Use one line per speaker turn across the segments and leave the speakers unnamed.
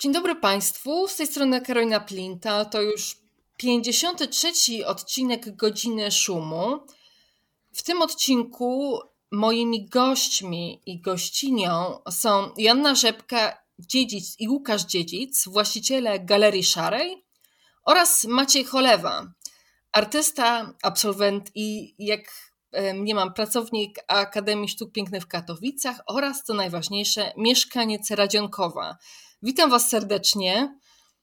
Dzień dobry Państwu, z tej strony Karolina Plinta. To już 53. odcinek Godziny Szumu. W tym odcinku moimi gośćmi i gościnią są Joanna Rzepka-Dziedzic i Łukasz Dziedzic, właściciele Galerii Szarej, oraz Maciej Cholewa, artysta, absolwent i, jak mniemam, pracownik Akademii Sztuk Pięknych w Katowicach oraz, co najważniejsze, mieszkaniec Radzionkowa. Witam Was serdecznie.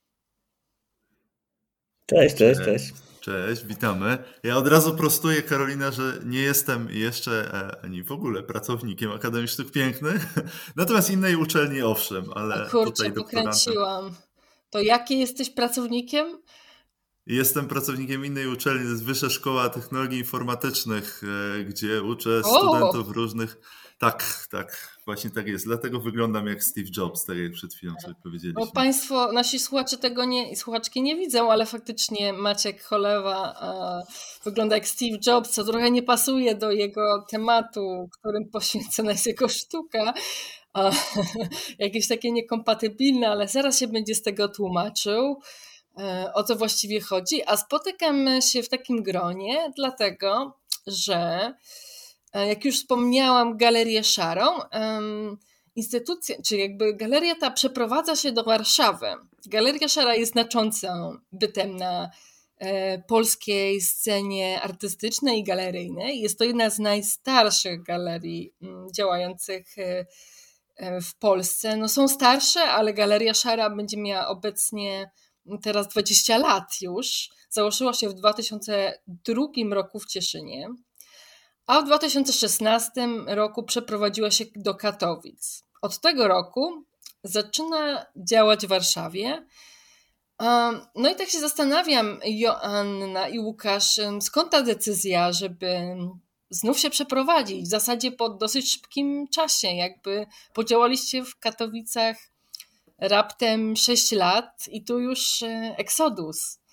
Cześć.
Cześć, witamy. Ja od razu prostuję, Karolina, że nie jestem jeszcze ani w ogóle pracownikiem Akademii Sztuk Pięknych, natomiast innej uczelni owszem, ale tutaj
pokręciłam. To jaki jesteś pracownikiem?
Jestem pracownikiem innej uczelni, to jest Wyższa Szkoła Technologii Informatycznych, gdzie uczę studentów różnych... Tak, właśnie tak jest. Dlatego wyglądam jak Steve Jobs, tak jak przed chwilą sobie powiedzieliśmy.
Bo Państwo, nasi słuchacze słuchaczki nie widzą, ale faktycznie Maciek Cholewa wygląda jak Steve Jobs, co trochę nie pasuje do jego tematu, którym poświęcona jest jego sztuka. Jakieś takie niekompatybilne, ale zaraz się będzie z tego tłumaczył, o co właściwie chodzi. A spotykamy się w takim gronie, dlatego że jak już wspomniałam, Galerię Szarą, instytucja, czyli jakby galeria ta przeprowadza się do Warszawy. Galeria Szara jest znaczącym bytem na polskiej scenie artystycznej i galeryjnej. Jest to jedna z najstarszych galerii działających w Polsce. No są starsze, ale Galeria Szara będzie miała obecnie teraz 20 lat już. Założyła się w 2002 roku w Cieszynie, a w 2016 roku przeprowadziła się do Katowic. Od tego roku zaczyna działać w Warszawie. No i tak się zastanawiam, Joanna i Łukasz, skąd ta decyzja, żeby znów się przeprowadzić, w zasadzie po dosyć szybkim czasie, jakby podziałaliście w Katowicach raptem 6 lat i tu już eksodus.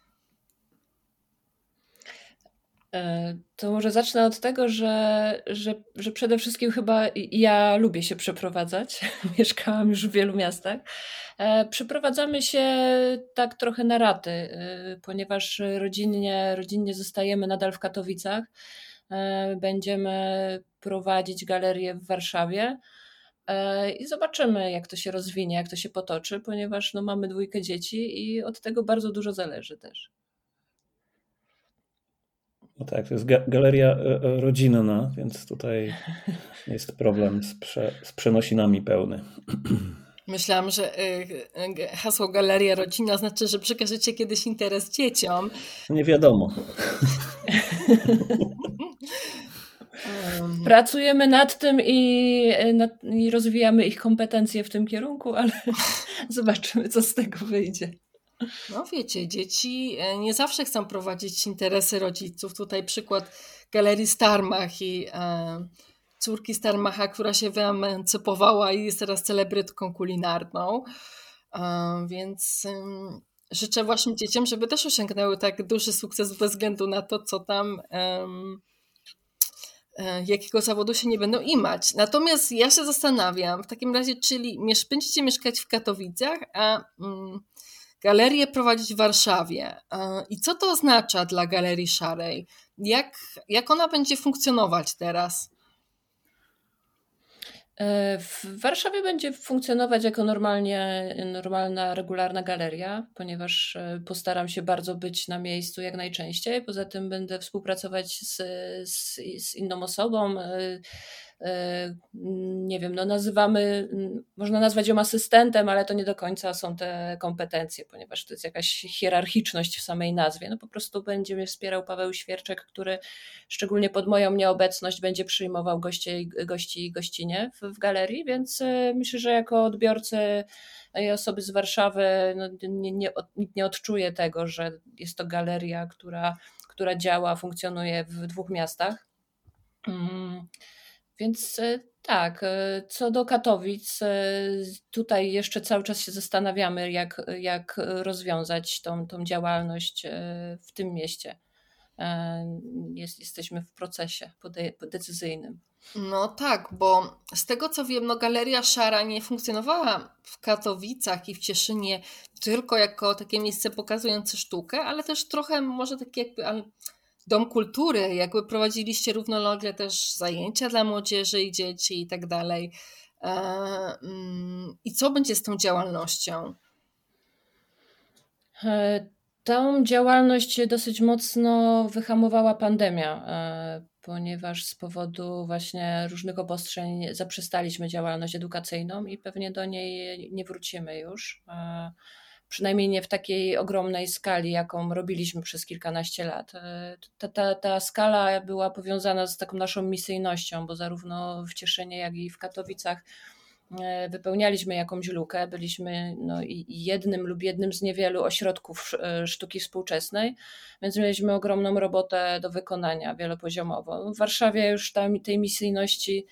To może zacznę od tego, że przede wszystkim chyba ja lubię się przeprowadzać. Mieszkałam już w wielu miastach. Przeprowadzamy się tak trochę na raty, ponieważ rodzinnie zostajemy nadal w Katowicach. Będziemy prowadzić galerię w Warszawie i zobaczymy, jak to się rozwinie, jak to się potoczy, ponieważ mamy 2 dzieci i od tego bardzo dużo zależy też.
No tak, to jest galeria rodzinna, więc tutaj jest problem z przenosinami pełny.
Myślałam, że hasło Galeria Rodzina znaczy, że przekażecie kiedyś interes dzieciom.
Nie wiadomo.
Pracujemy nad tym i rozwijamy ich kompetencje w tym kierunku, ale zobaczymy, co z tego wyjdzie.
No wiecie, dzieci nie zawsze chcą prowadzić interesy rodziców. Tutaj przykład Galerii Starmach i córki Starmacha, która się wyemancypowała i jest teraz celebrytką kulinarną. Więc życzę waszym dzieciom, żeby też osiągnęły tak duży sukces bez względu na to, co tam, jakiego zawodu się nie będą imać. Natomiast ja się zastanawiam, w takim razie, czyli będziecie mieszkać w Katowicach, a galerię prowadzić w Warszawie. I co to oznacza dla Galerii Szarej? Jak ona będzie funkcjonować teraz?
W Warszawie będzie funkcjonować jako normalna, regularna galeria, ponieważ postaram się bardzo być na miejscu jak najczęściej. Poza tym będę współpracować z inną osobą. Nie wiem, można nazwać ją asystentem, ale to nie do końca są te kompetencje, ponieważ to jest jakaś hierarchiczność w samej nazwie. Po prostu będzie mnie wspierał Paweł Świerczek, który szczególnie pod moją nieobecność będzie przyjmował gości i gościnie w galerii, więc myślę, że jako odbiorcy i osoby z Warszawy nikt nie odczuje tego, że jest to galeria, która działa, funkcjonuje w 2 miastach. Więc tak, co do Katowic, tutaj jeszcze cały czas się zastanawiamy, jak rozwiązać tą działalność w tym mieście. Jesteśmy w procesie decyzyjnym.
No tak, bo z tego co wiem, no Galeria Szara nie funkcjonowała w Katowicach i w Cieszynie tylko jako takie miejsce pokazujące sztukę, ale też trochę może takie jakby dom kultury, jakby prowadziliście równolegle też zajęcia dla młodzieży i dzieci i tak dalej. I co będzie z tą działalnością?
Tą działalność dosyć mocno wyhamowała pandemia, ponieważ z powodu właśnie różnych obostrzeń zaprzestaliśmy działalność edukacyjną i pewnie do niej nie wrócimy już. Przynajmniej nie w takiej ogromnej skali, jaką robiliśmy przez kilkanaście lat. Ta skala była powiązana z taką naszą misyjnością, bo zarówno w Cieszynie, jak i w Katowicach wypełnialiśmy jakąś lukę, byliśmy jednym z niewielu ośrodków sztuki współczesnej, więc mieliśmy ogromną robotę do wykonania wielopoziomową. W Warszawie już tej misyjności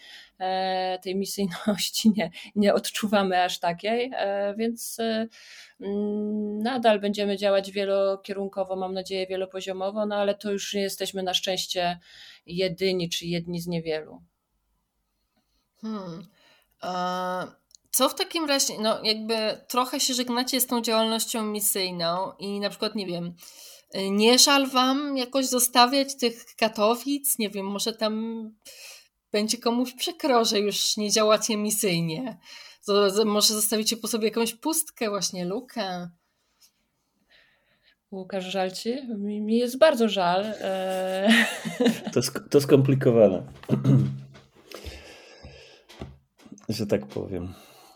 nie odczuwamy aż takiej, więc nadal będziemy działać wielokierunkowo, mam nadzieję wielopoziomowo, no ale to już nie jesteśmy na szczęście jedyni czy jedni z niewielu.
Co w takim razie, no jakby trochę się żegnacie z tą działalnością misyjną i na przykład, nie wiem, nie żal wam jakoś zostawiać tych Katowic? Nie wiem, może tam będzie komuś przykro, że już nie działacie misyjnie. Może zostawicie po sobie jakąś pustkę, właśnie lukę.
Łukasz, żal ci? Mi jest bardzo żal.
To skomplikowane, że tak powiem.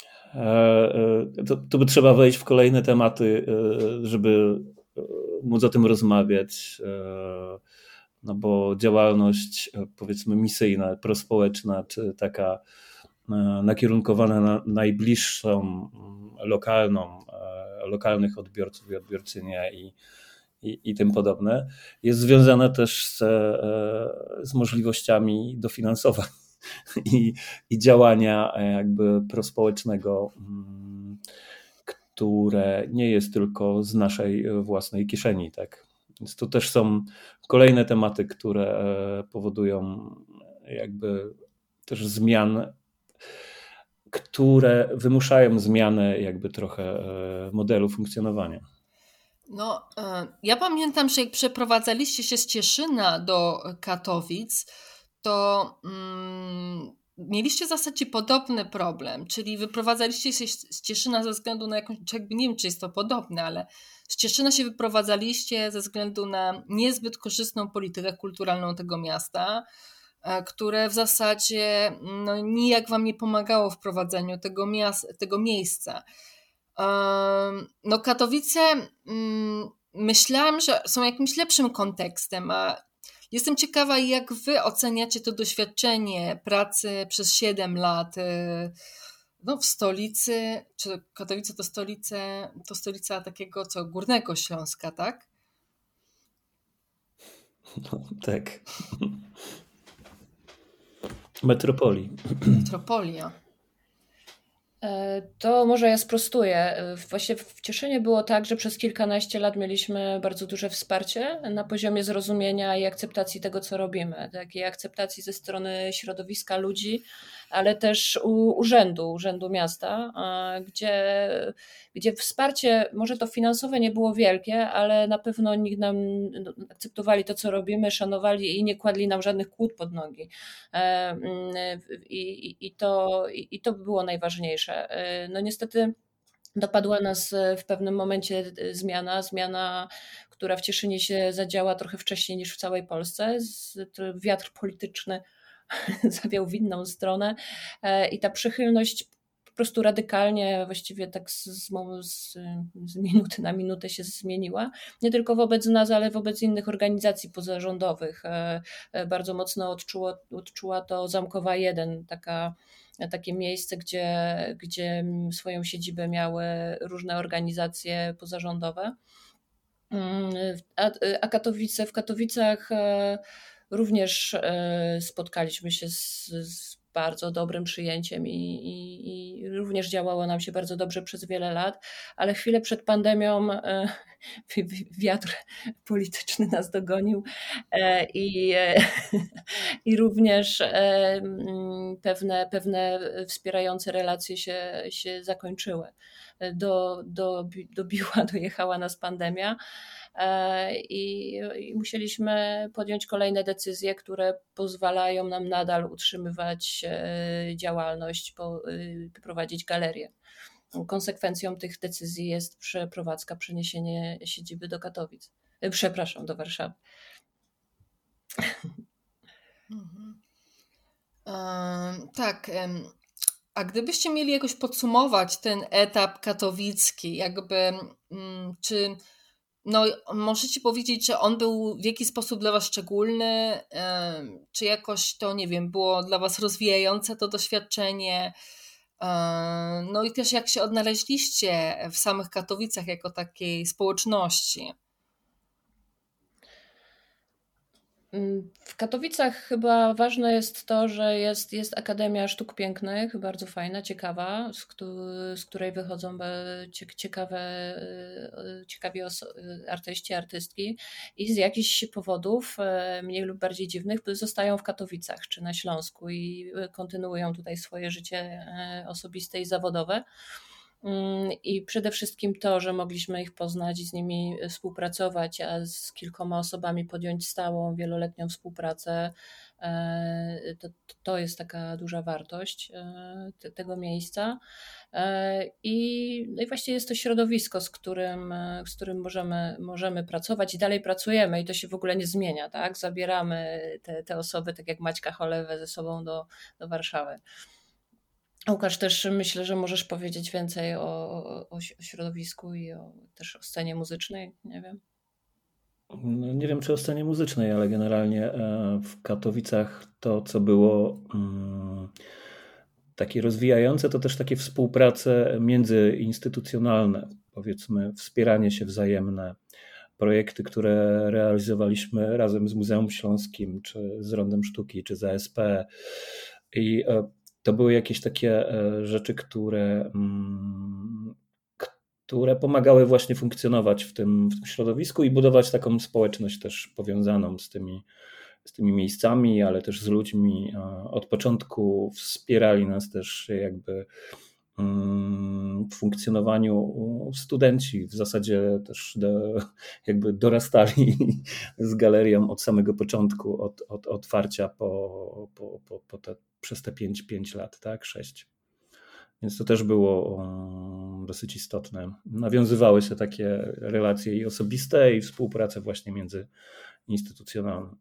Tu by trzeba wejść w kolejne tematy, żeby móc o tym rozmawiać, no bo działalność, powiedzmy, misyjna, prospołeczna, czy taka nakierunkowana na najbliższą lokalnych odbiorców i odbiorczynie i tym podobne, jest związana też z możliwościami dofinansowań i działania jakby prospołecznego, które nie jest tylko z naszej własnej kieszeni, tak? Więc tu też są kolejne tematy, które powodują jakby też zmian, które wymuszają zmianę jakby trochę modelu funkcjonowania.
No, ja pamiętam, że jak przeprowadzaliście się z Cieszyna do Katowic, to mieliście w zasadzie podobny problem, czyli wyprowadzaliście się z Cieszyna ze względu na jakąś, jakby nie wiem, czy jest to podobne, ale z Cieszyna się wyprowadzaliście ze względu na niezbyt korzystną politykę kulturalną tego miasta, które w zasadzie nijak wam nie pomagało w prowadzeniu tego miejsca. No Katowice myślałam, że są jakimś lepszym kontekstem, a jestem ciekawa, jak wy oceniacie to doświadczenie pracy przez 7 lat w stolicy, czy Katowice to stolica takiego Górnego Śląska, tak?
No, tak.
Metropolia.
To może ja sprostuję. Właśnie w Cieszynie było tak, że przez kilkanaście lat mieliśmy bardzo duże wsparcie na poziomie zrozumienia i akceptacji tego, co robimy. Takiej akceptacji ze strony środowiska ludzi, ale też urzędu miasta, gdzie wsparcie, może to finansowe nie było wielkie, ale na pewno nikt nam akceptowali to, co robimy, szanowali i nie kładli nam żadnych kłód pod nogi. I to było najważniejsze. No niestety dopadła nas w pewnym momencie zmiana, która w Cieszynie się zadziała trochę wcześniej niż w całej Polsce. Wiatr polityczny zawiał w inną stronę i ta przychylność po prostu radykalnie, właściwie tak z minuty na minutę się zmieniła. Nie tylko wobec nas, ale wobec innych organizacji pozarządowych. Bardzo mocno odczuła to Zamkowa 1, takie miejsce, gdzie swoją siedzibę miały różne organizacje pozarządowe. A w Katowicach również spotkaliśmy się z bardzo dobrym przyjęciem i również działało nam się bardzo dobrze przez wiele lat, ale chwilę przed pandemią wiatr polityczny nas dogonił i, i również pewne wspierające relacje się zakończyły. Dojechała nas pandemia i musieliśmy podjąć kolejne decyzje, które pozwalają nam nadal utrzymywać działalność, prowadzić galerię. Konsekwencją tych decyzji jest przeniesienie siedziby do Katowic. Do Warszawy.
Tak. A gdybyście mieli jakoś podsumować ten etap katowicki, czy możecie powiedzieć, że on był w jakiś sposób dla was szczególny, czy jakoś to, nie wiem, było dla was rozwijające to doświadczenie? No i też jak się odnaleźliście w samych Katowicach jako takiej społeczności?
W Katowicach chyba ważne jest to, że jest Akademia Sztuk Pięknych, bardzo fajna, ciekawa, z której wychodzą ciekawi artyści, artystki i z jakichś powodów, mniej lub bardziej dziwnych, zostają w Katowicach czy na Śląsku i kontynuują tutaj swoje życie osobiste i zawodowe. I przede wszystkim to, że mogliśmy ich poznać i z nimi współpracować, a z kilkoma osobami podjąć stałą, wieloletnią współpracę, to jest taka duża wartość tego miejsca. I właściwie jest to środowisko, z którym możemy pracować i dalej pracujemy i to się w ogóle nie zmienia, tak? Zabieramy te osoby, tak jak Maćka Cholewę, ze sobą do Warszawy. Łukasz, też myślę, że możesz powiedzieć więcej o środowisku i też o scenie muzycznej, nie wiem.
No, nie wiem, czy o scenie muzycznej, ale generalnie w Katowicach to, co było takie rozwijające, to też takie współprace międzyinstytucjonalne, powiedzmy, wspieranie się wzajemne, projekty, które realizowaliśmy razem z Muzeum Śląskim, czy z Rondem Sztuki, czy z ASP. I to były jakieś takie rzeczy, które pomagały właśnie funkcjonować w tym środowisku i budować taką społeczność też powiązaną z tymi miejscami, ale też z ludźmi. Od początku wspierali nas też jakby w funkcjonowaniu studenci. W zasadzie też jakby dorastali z galerią od samego początku, od otwarcia przez te 5 lat, tak? 6. Więc to też było dosyć istotne. Nawiązywały się takie relacje i osobiste, i współpracę właśnie międzyinstytucjonalną.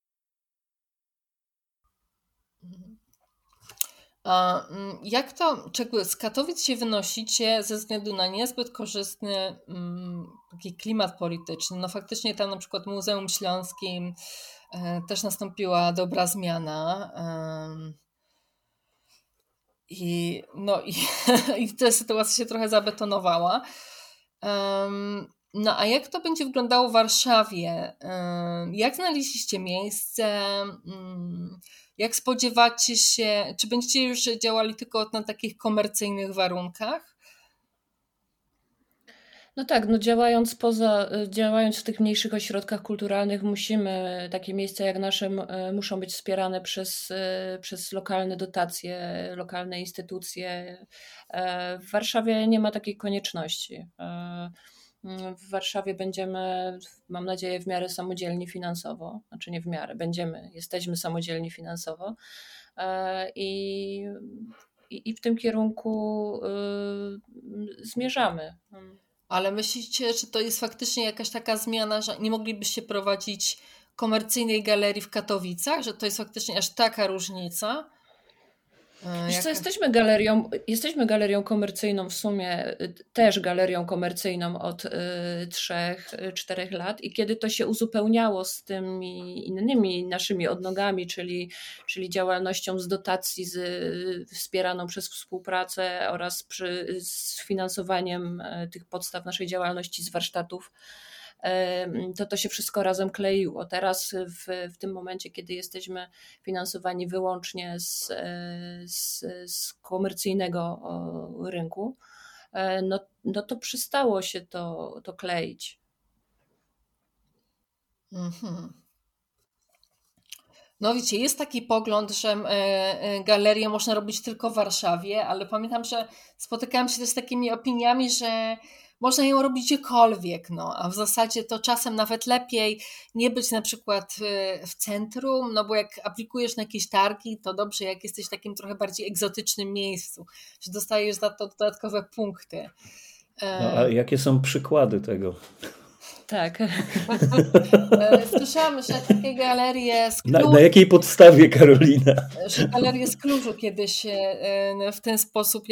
A czego z Katowic się wynosicie ze względu na niezbyt korzystny taki klimat polityczny? No faktycznie tam na przykład w Muzeum Śląskim też nastąpiła dobra zmiana. I ta sytuacja się trochę zabetonowała. No a jak to będzie wyglądało w Warszawie? Jak znaleźliście miejsce? Jak spodziewacie się, czy będziecie już działali tylko na takich komercyjnych warunkach?
No tak, działając w tych mniejszych ośrodkach kulturalnych, takie miejsca jak nasze muszą być wspierane przez lokalne dotacje, lokalne instytucje. W Warszawie nie ma takiej konieczności. W Warszawie będziemy, mam nadzieję, w miarę samodzielni finansowo, znaczy nie w miarę, jesteśmy samodzielni finansowo i w tym kierunku zmierzamy.
Ale myślicie, że to jest faktycznie jakaś taka zmiana, że nie moglibyście prowadzić komercyjnej galerii w Katowicach, że to jest faktycznie aż taka różnica?
Wiesz co, jesteśmy galerią komercyjną w sumie, też galerią komercyjną od 3-4 lat i kiedy to się uzupełniało z tymi innymi naszymi odnogami, czyli działalnością z dotacji wspieraną przez współpracę oraz z finansowaniem tych podstaw naszej działalności z warsztatów, to się wszystko razem kleiło. Teraz w tym momencie, kiedy jesteśmy finansowani wyłącznie z komercyjnego rynku, no to przestało się to kleić.
Mhm. No wiecie, jest taki pogląd, że galerię można robić tylko w Warszawie, ale pamiętam, że spotykałam się też z takimi opiniami, że można ją robić gdziekolwiek, no, a w zasadzie to czasem nawet lepiej nie być na przykład w centrum, no bo jak aplikujesz na jakieś targi, to dobrze, jak jesteś w takim trochę bardziej egzotycznym miejscu, że dostajesz za to dodatkowe punkty.
No, a jakie są przykłady tego?
Tak.
Słyszałam, że takie galerie z Klużu,
Na jakiej podstawie, Karolina?
że galerie z Klużu kiedyś w ten sposób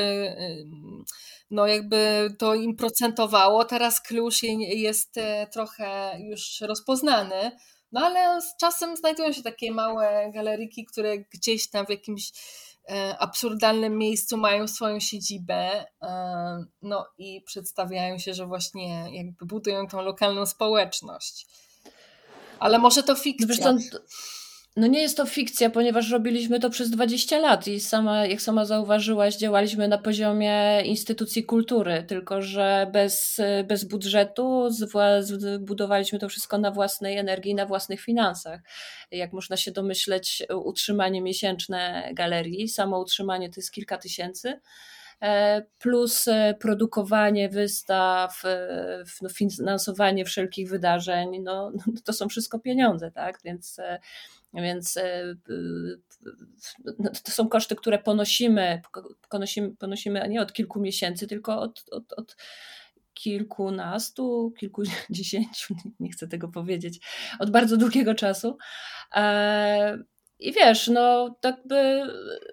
jakby to im procentowało. Teraz Kluż jest trochę już rozpoznany, no ale z czasem znajdują się takie małe galeriki, które gdzieś tam w jakimś absurdalnym miejscu mają swoją siedzibę, no i przedstawiają się, że właśnie jakby budują tą lokalną społeczność. Ale może to fikcja.
Zresztą, no nie jest to fikcja, ponieważ robiliśmy to przez 20 lat i jak sama zauważyłaś, działaliśmy na poziomie instytucji kultury, tylko że bez budżetu budowaliśmy to wszystko na własnej energii, na własnych finansach. Jak można się domyśleć, utrzymanie miesięczne galerii, samo utrzymanie to jest kilka tysięcy, plus produkowanie wystaw, finansowanie wszelkich wydarzeń, no to są wszystko pieniądze, tak? Więc to są koszty, które ponosimy nie od kilku miesięcy, tylko od kilkunastu, kilkudziesięciu, nie chcę tego powiedzieć, od bardzo długiego czasu. I wiesz, no jakby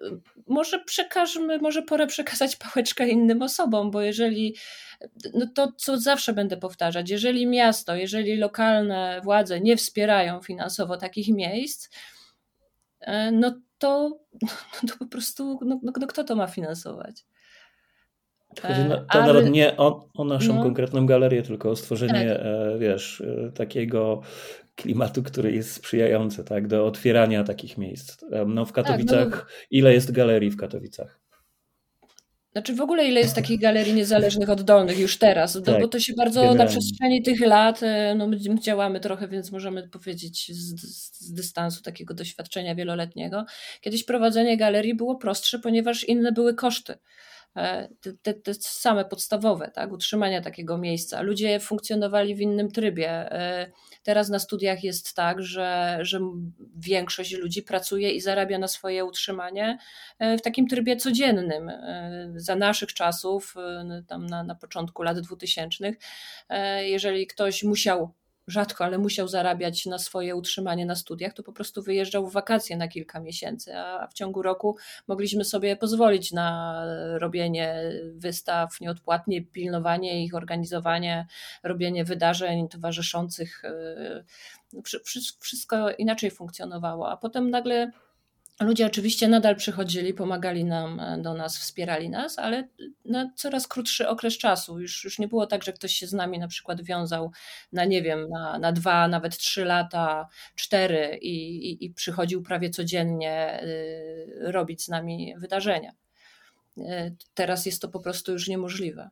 może pora przekazać pałeczkę innym osobom, bo jeżeli, no to co zawsze będę powtarzać, jeżeli miasto, jeżeli lokalne władze nie wspierają finansowo takich miejsc, no to po prostu, no kto to ma finansować?
Chodzi nawet nie o naszą konkretną galerię, tylko o stworzenie, wiesz, takiego klimatu, który jest sprzyjający, tak, do otwierania takich miejsc. No w Katowicach, ile jest galerii w Katowicach?
Znaczy w ogóle ile jest takich galerii niezależnych, oddolnych już teraz, bo to się bardzo generalnie. Na przestrzeni tych lat, no my działamy trochę, więc możemy powiedzieć z dystansu takiego doświadczenia wieloletniego. Kiedyś prowadzenie galerii było prostsze, ponieważ inne były koszty. Te same podstawowe, tak, utrzymania takiego miejsca. Ludzie funkcjonowali w innym trybie. Teraz na studiach jest tak, że większość ludzi pracuje i zarabia na swoje utrzymanie w takim trybie codziennym. Za naszych czasów, tam na początku lat 2000, jeżeli ktoś rzadko, ale musiał zarabiać na swoje utrzymanie na studiach, to po prostu wyjeżdżał w wakacje na kilka miesięcy, a w ciągu roku mogliśmy sobie pozwolić na robienie wystaw nieodpłatnie, pilnowanie ich, organizowanie, robienie wydarzeń towarzyszących. Wszystko inaczej funkcjonowało, a potem nagle ludzie oczywiście nadal przychodzili, pomagali do nas, wspierali nas, ale na coraz krótszy okres czasu. Już nie było tak, że ktoś się z nami na przykład wiązał na 2, nawet 3 lata, 4 i przychodził prawie codziennie robić z nami wydarzenia. Teraz jest to po prostu już niemożliwe.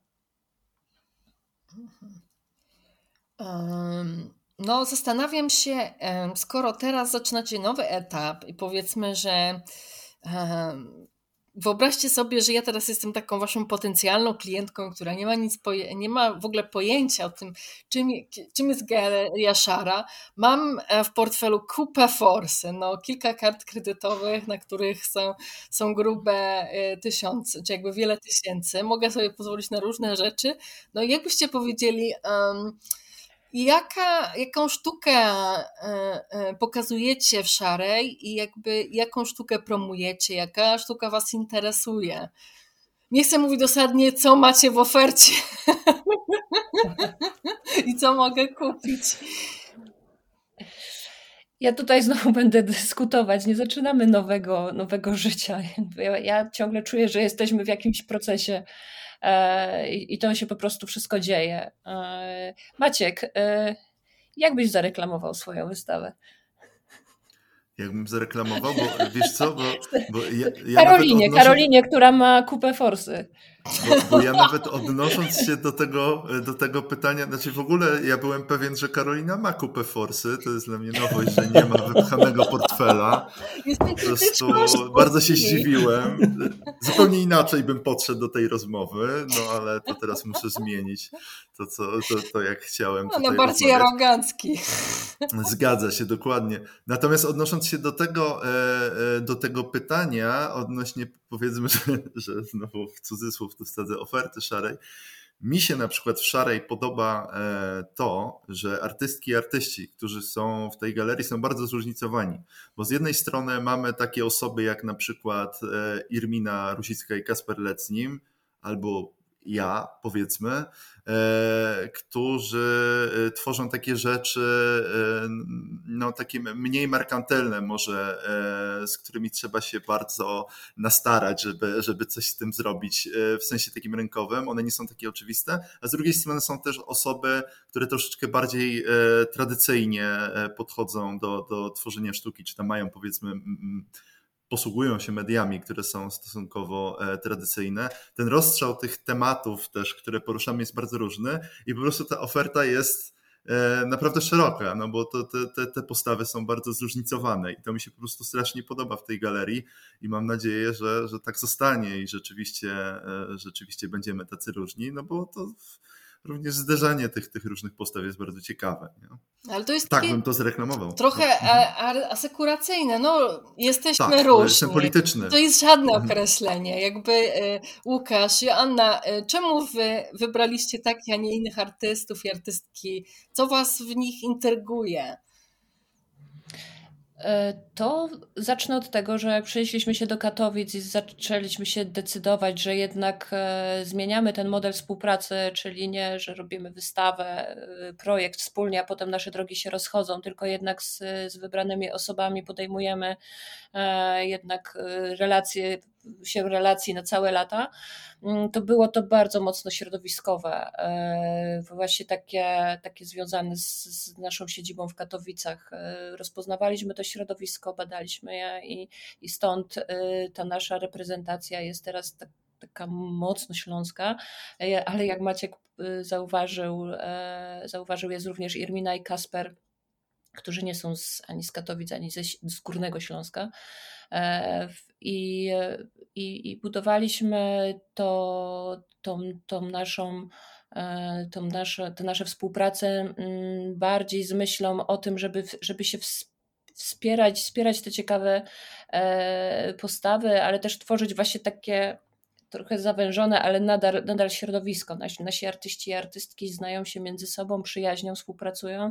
No, zastanawiam się, skoro teraz zaczynacie nowy etap i powiedzmy, że wyobraźcie sobie, że ja teraz jestem taką waszą potencjalną klientką, która nie ma w ogóle pojęcia o tym, czym jest Galeria Szara. Mam w portfelu kupę forsy, kilka kart kredytowych, na których są grube tysiące, czy jakby wiele tysięcy. Mogę sobie pozwolić na różne rzeczy. No i jakbyście powiedzieli... Jaką sztukę pokazujecie w Szarej i jakby jaką sztukę promujecie, jaka sztuka was interesuje? Nie chcę mówić dosadnie, co macie w ofercie i co mogę kupić.
Ja tutaj znowu będę dyskutować. Nie zaczynamy nowego życia. Ja ciągle czuję, że jesteśmy w jakimś procesie i to się po prostu wszystko dzieje. Maciek, jak byś zareklamował swoją wystawę?
Jakbym zareklamował, bo wiesz co, bo ja
Karolinie, która ma kupę forsy.
Bo ja nawet odnosząc się do tego pytania, znaczy w ogóle ja byłem pewien, że Karolina ma kupę Forsy, to jest dla mnie nowość, że nie ma wypchanego portfela. Po prostu bardzo się zdziwiłem. Zupełnie inaczej bym podszedł do tej rozmowy, no ale to teraz muszę zmienić to jak chciałem tutaj
bardziej
rozmawiać.
arogancki.
Zgadza się, dokładnie. Natomiast odnosząc się do tego pytania, odnośnie powiedzmy, że znowu w cudzysłów tu wsadzę oferty szarej, mi się na przykład w szarej podoba to, że artystki i artyści, którzy są w tej galerii, są bardzo zróżnicowani, bo z jednej strony mamy takie osoby jak na przykład Irmina Rusicka i Kasper Lecnim, albo ja, powiedzmy, którzy tworzą takie rzeczy, no takie mniej merkantylne może, z którymi trzeba się bardzo nastarać, żeby coś z tym zrobić w sensie takim rynkowym. One nie są takie oczywiste, a z drugiej strony są też osoby, które troszeczkę bardziej tradycyjnie podchodzą do tworzenia sztuki, czy tam mają powiedzmy posługują się mediami, które są stosunkowo tradycyjne. Ten rozstrzał tych tematów też, które poruszamy, jest bardzo różny i po prostu ta oferta jest naprawdę szeroka, no bo te postawy są bardzo zróżnicowane i to mi się po prostu strasznie podoba w tej galerii i mam nadzieję, że tak zostanie i rzeczywiście będziemy tacy różni, no bo to również zderzenie tych różnych postaw jest bardzo ciekawe. Nie?
Ale to jest
tak bym to zreklamował.
Trochę asekuracyjne. No, jesteśmy
tak,
różni.
Jestem polityczny.
To jest żadne określenie. Jakby Łukasz, Joanna, czemu wy wybraliście takich, a nie innych artystów i artystki? Co was w nich intryguje?
To zacznę od tego, że jak przenieśliśmy się do Katowic i zaczęliśmy się decydować, że jednak zmieniamy ten model współpracy, czyli nie, że robimy wystawę, projekt wspólnie, a potem nasze drogi się rozchodzą, tylko jednak z wybranymi osobami podejmujemy jednak relacji na całe lata, to było to bardzo mocno środowiskowe, właśnie takie związane z naszą siedzibą w Katowicach. Rozpoznawaliśmy to środowisko, badaliśmy je i stąd ta nasza reprezentacja jest teraz taka mocno śląska, ale jak Maciek zauważył, jest również Irmina i Kasper, którzy nie są ani z Katowic, ani z Górnego Śląska. I budowaliśmy tę naszą współpracę bardziej z myślą o tym, żeby się wspierać te ciekawe postawy, ale też tworzyć właśnie takie trochę zawężone, ale nadal środowisko. Nasi artyści i artystki znają się między sobą, przyjaźnią, współpracują.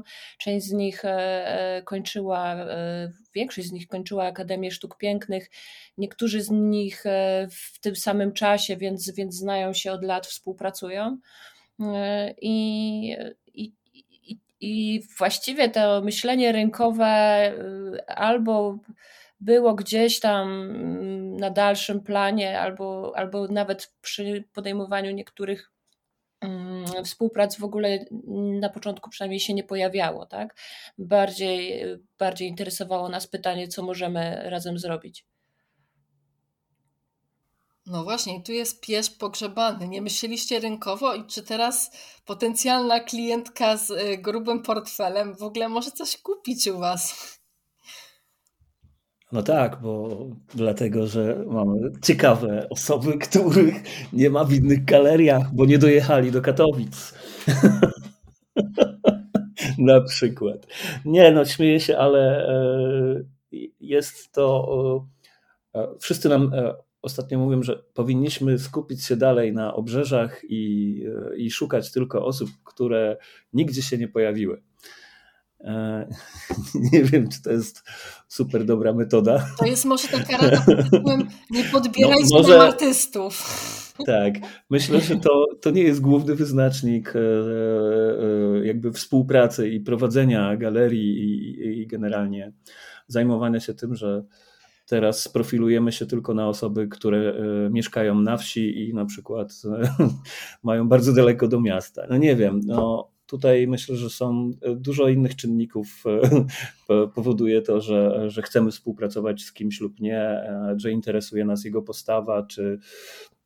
Większość z nich kończyła Akademię Sztuk Pięknych, niektórzy z nich w tym samym czasie, więc znają się od lat, współpracują. I właściwie to myślenie rynkowe albo było gdzieś tam na dalszym planie, albo nawet przy podejmowaniu niektórych współprac w ogóle na początku przynajmniej się nie pojawiało. Tak? Bardziej interesowało nas pytanie, co możemy razem zrobić.
No właśnie, tu jest pieśń pogrzebany. Nie myśleliście rynkowo i czy teraz potencjalna klientka z grubym portfelem w ogóle może coś kupić u was?
No tak, bo dlatego, że mamy ciekawe osoby, których nie ma w innych galeriach, bo nie dojechali do Katowic. Na przykład. Nie, no śmieję się, ale jest to... Wszyscy nam ostatnio mówią, że powinniśmy skupić się dalej na obrzeżach i szukać tylko osób, które nigdzie się nie pojawiły. Nie wiem, czy to jest super dobra metoda.
To jest może taka rada pod tytułem nie podbierajcie nam artystów.
Tak, myślę, że to nie jest główny wyznacznik jakby współpracy i prowadzenia galerii i generalnie zajmowania się tym, że teraz sprofilujemy się tylko na osoby, które mieszkają na wsi i na przykład mają bardzo daleko do miasta. No nie wiem, no tutaj myślę, że są dużo innych czynników, powoduje to, że chcemy współpracować z kimś lub nie, że interesuje nas jego postawa, czy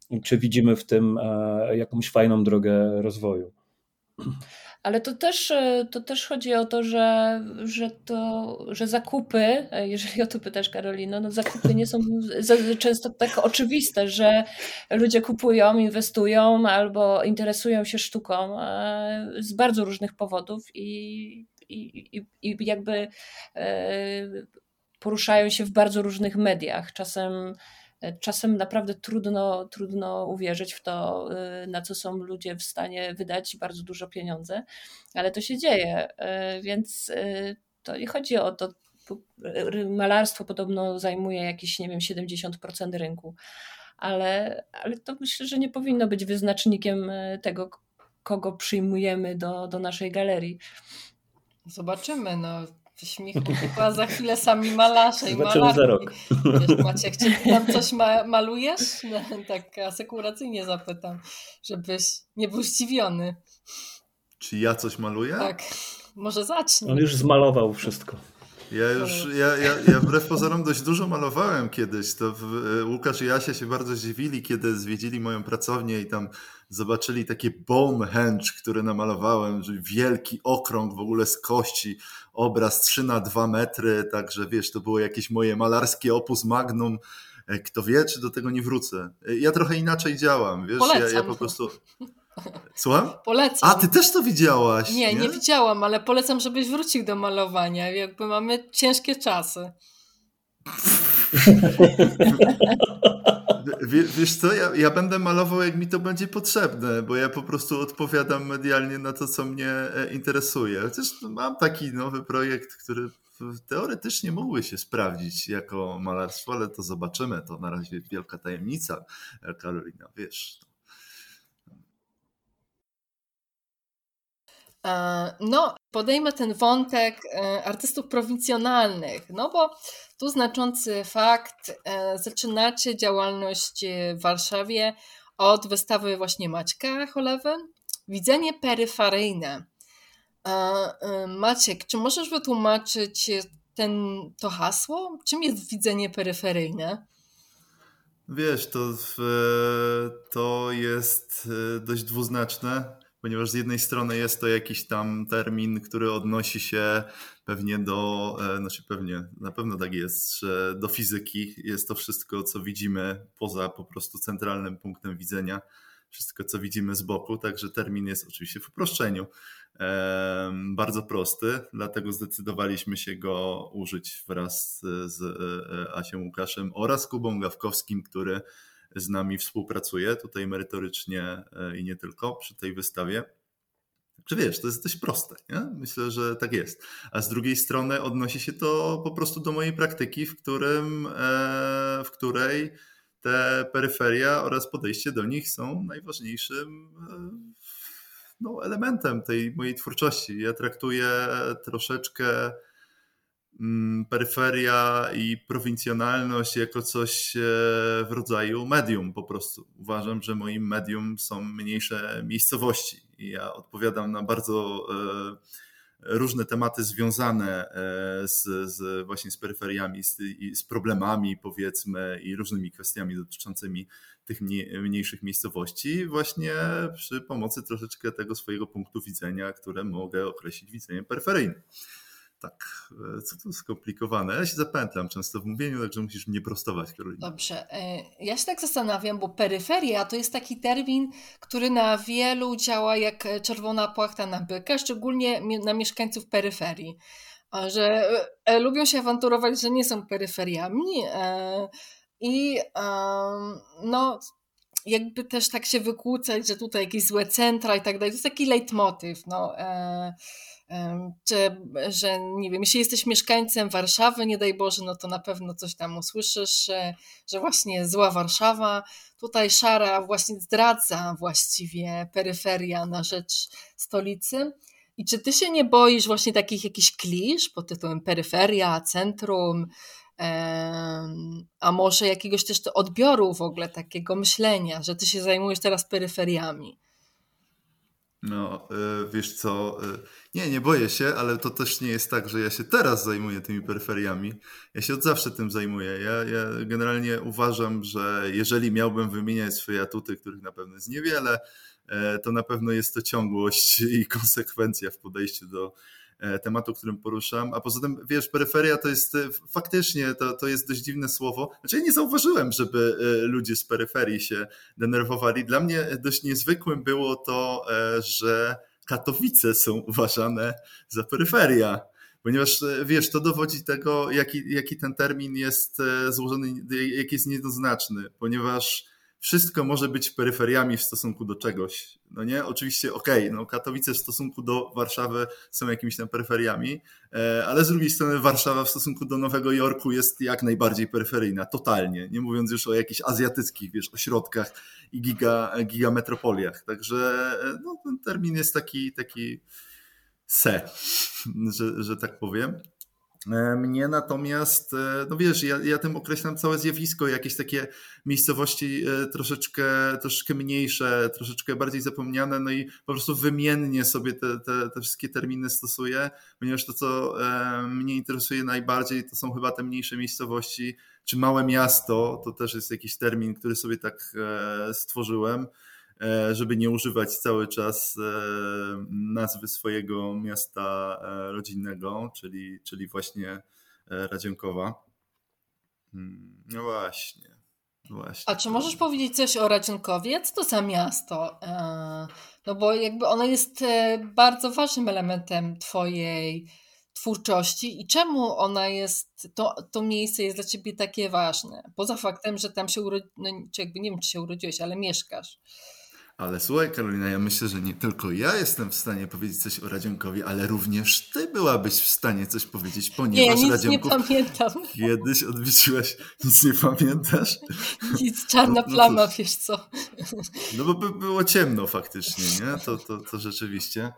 czy widzimy w tym jakąś fajną drogę rozwoju.
Ale to też chodzi o to, że zakupy, jeżeli o to pytasz, Karolino, no zakupy nie są często tak oczywiste, że ludzie kupują, inwestują albo interesują się sztuką z bardzo różnych powodów i jakby poruszają się w bardzo różnych mediach. Czasem naprawdę trudno uwierzyć w to, na co są ludzie w stanie wydać bardzo dużo pieniędzy, ale to się dzieje, więc to nie chodzi o to. Malarstwo podobno zajmuje jakieś, nie wiem, 70% rynku, ale to myślę, że nie powinno być wyznacznikiem tego, kogo przyjmujemy do naszej galerii.
Zobaczymy, no. Śmiechu chyba za chwilę sami malarze i
zobaczymy za rok.
Wiesz, Maciek, czy ty tam coś malujesz? No, tak asekuracyjnie zapytam, żebyś nie był zdziwiony.
Czy ja coś maluję?
Tak, może zacznij.
On już zmalował wszystko.
Ja wbrew pozorom dość dużo malowałem kiedyś. To Łukasz i Jasia się bardzo zdziwili, kiedy zwiedzili moją pracownię i tam zobaczyli takie Bonehenge, które namalowałem, że wielki okrąg w ogóle z kości, obraz 3x2 metry, także wiesz, to było jakieś moje malarskie opus magnum. Kto wie, czy do tego nie wrócę. Ja trochę inaczej działam, wiesz, ja po prostu... Słucham?
Polecam.
A, ty też to widziałaś?
Nie widziałam, ale polecam, żebyś wrócił do malowania. Jakby mamy ciężkie czasy.
Wiesz co, ja będę malował, jak mi to będzie potrzebne, bo ja po prostu odpowiadam medialnie na to, co mnie interesuje. Chociaż mam taki nowy projekt, który teoretycznie mógłby się sprawdzić jako malarstwo, ale to zobaczymy. To na razie wielka tajemnica, Karolina, wiesz.
No, podejmę ten wątek artystów prowincjonalnych, no bo tu znaczący fakt, zaczynacie działalność w Warszawie od wystawy właśnie Maćka Cholewy, Widzenie peryferyjne. Maciek, czy możesz wytłumaczyć to hasło? Czym jest widzenie peryferyjne?
Wiesz, to jest dość dwuznaczne, ponieważ z jednej strony jest to jakiś tam termin, który odnosi się pewnie na pewno tak jest, że do fizyki jest to wszystko, co widzimy poza po prostu centralnym punktem widzenia, wszystko, co widzimy z boku, także termin jest oczywiście w uproszczeniu bardzo prosty, dlatego zdecydowaliśmy się go użyć wraz z Asią Łukaszem oraz Kubą Gawkowskim, który z nami współpracuje tutaj merytorycznie i nie tylko przy tej wystawie. Także wiesz, to jest dość proste, nie? Myślę, że tak jest. A z drugiej strony odnosi się to po prostu do mojej praktyki, w której te peryferia oraz podejście do nich są najważniejszym elementem tej mojej twórczości. Ja traktuję troszeczkę peryferia i prowincjonalność jako coś w rodzaju medium po prostu. Uważam, że moim medium są mniejsze miejscowości i ja odpowiadam na bardzo różne tematy związane właśnie z peryferiami, z problemami powiedzmy i różnymi kwestiami dotyczącymi tych mniejszych miejscowości właśnie przy pomocy troszeczkę tego swojego punktu widzenia, które mogę określić widzeniem peryferyjnym. Tak, co to skomplikowane. Ja się zapętlam często w mówieniu, także musisz mnie prostować, Karolina.
Dobrze. Ja się tak zastanawiam, bo peryferia to jest taki termin, który na wielu działa jak czerwona płachta na byka, szczególnie na mieszkańców peryferii, że lubią się awanturować, że nie są peryferiami i no jakby też tak się wykłócać, że tutaj jakieś złe centra i tak dalej. To jest taki leitmotyw, że nie wiem, jeśli jesteś mieszkańcem Warszawy, nie daj Boże, no to na pewno coś tam usłyszysz, że właśnie zła Warszawa, tutaj szara właśnie zdradza właściwie peryferia na rzecz stolicy. I czy ty się nie boisz właśnie takich jakichś klisz pod tytułem peryferia, centrum, a może jakiegoś też odbioru w ogóle takiego myślenia, że ty się zajmujesz teraz peryferiami?
No, wiesz co, nie boję się, ale to też nie jest tak, że ja się teraz zajmuję tymi peryferiami. Ja się od zawsze tym zajmuję. Ja generalnie uważam, że jeżeli miałbym wymieniać swoje atuty, których na pewno jest niewiele, to na pewno jest to ciągłość i konsekwencja w podejściu do tematu, którym poruszam. A poza tym, wiesz, peryferia to jest faktycznie, to jest dość dziwne słowo. Znaczy ja nie zauważyłem, żeby ludzie z peryferii się denerwowali. Dla mnie dość niezwykłym było to, że Katowice są uważane za peryferia. Ponieważ, wiesz, to dowodzi tego, jaki ten termin jest złożony, jaki jest niejednoznaczny, ponieważ wszystko może być peryferiami w stosunku do czegoś. No nie? Oczywiście no Katowice w stosunku do Warszawy są jakimiś tam peryferiami, ale z drugiej strony Warszawa w stosunku do Nowego Jorku jest jak najbardziej peryferyjna, totalnie. Nie mówiąc już o jakichś azjatyckich, wiesz, ośrodkach i gigametropoliach. Także no, ten termin jest taki że tak powiem. Mnie natomiast, no wiesz, ja tym określam całe zjawisko, jakieś takie miejscowości troszeczkę mniejsze, troszeczkę bardziej zapomniane, no i po prostu wymiennie sobie te wszystkie terminy stosuję, ponieważ to, co mnie interesuje najbardziej, to są chyba te mniejsze miejscowości, czy małe miasto, to też jest jakiś termin, który sobie tak stworzyłem, żeby nie używać cały czas nazwy swojego miasta rodzinnego, czyli właśnie Radzionkowa. No właśnie.
A czy możesz powiedzieć coś o Radzionkowie? Co to za miasto? No bo jakby ono jest bardzo ważnym elementem twojej twórczości i czemu ona jest, to miejsce jest dla ciebie takie ważne? Poza faktem, że tam się czy jakby nie wiem, czy się urodziłeś, ale mieszkasz.
Ale słuchaj, Karolina, ja myślę, że nie tylko ja jestem w stanie powiedzieć coś o Radzionkowie, ale również ty byłabyś w stanie coś powiedzieć, ponieważ
nic
Radzionków
nie pamiętam.
Kiedyś odwiedziłaś. Nic nie pamiętasz?
Nic, czarna plama, wiesz co.
No bo było ciemno faktycznie, nie? To rzeczywiście.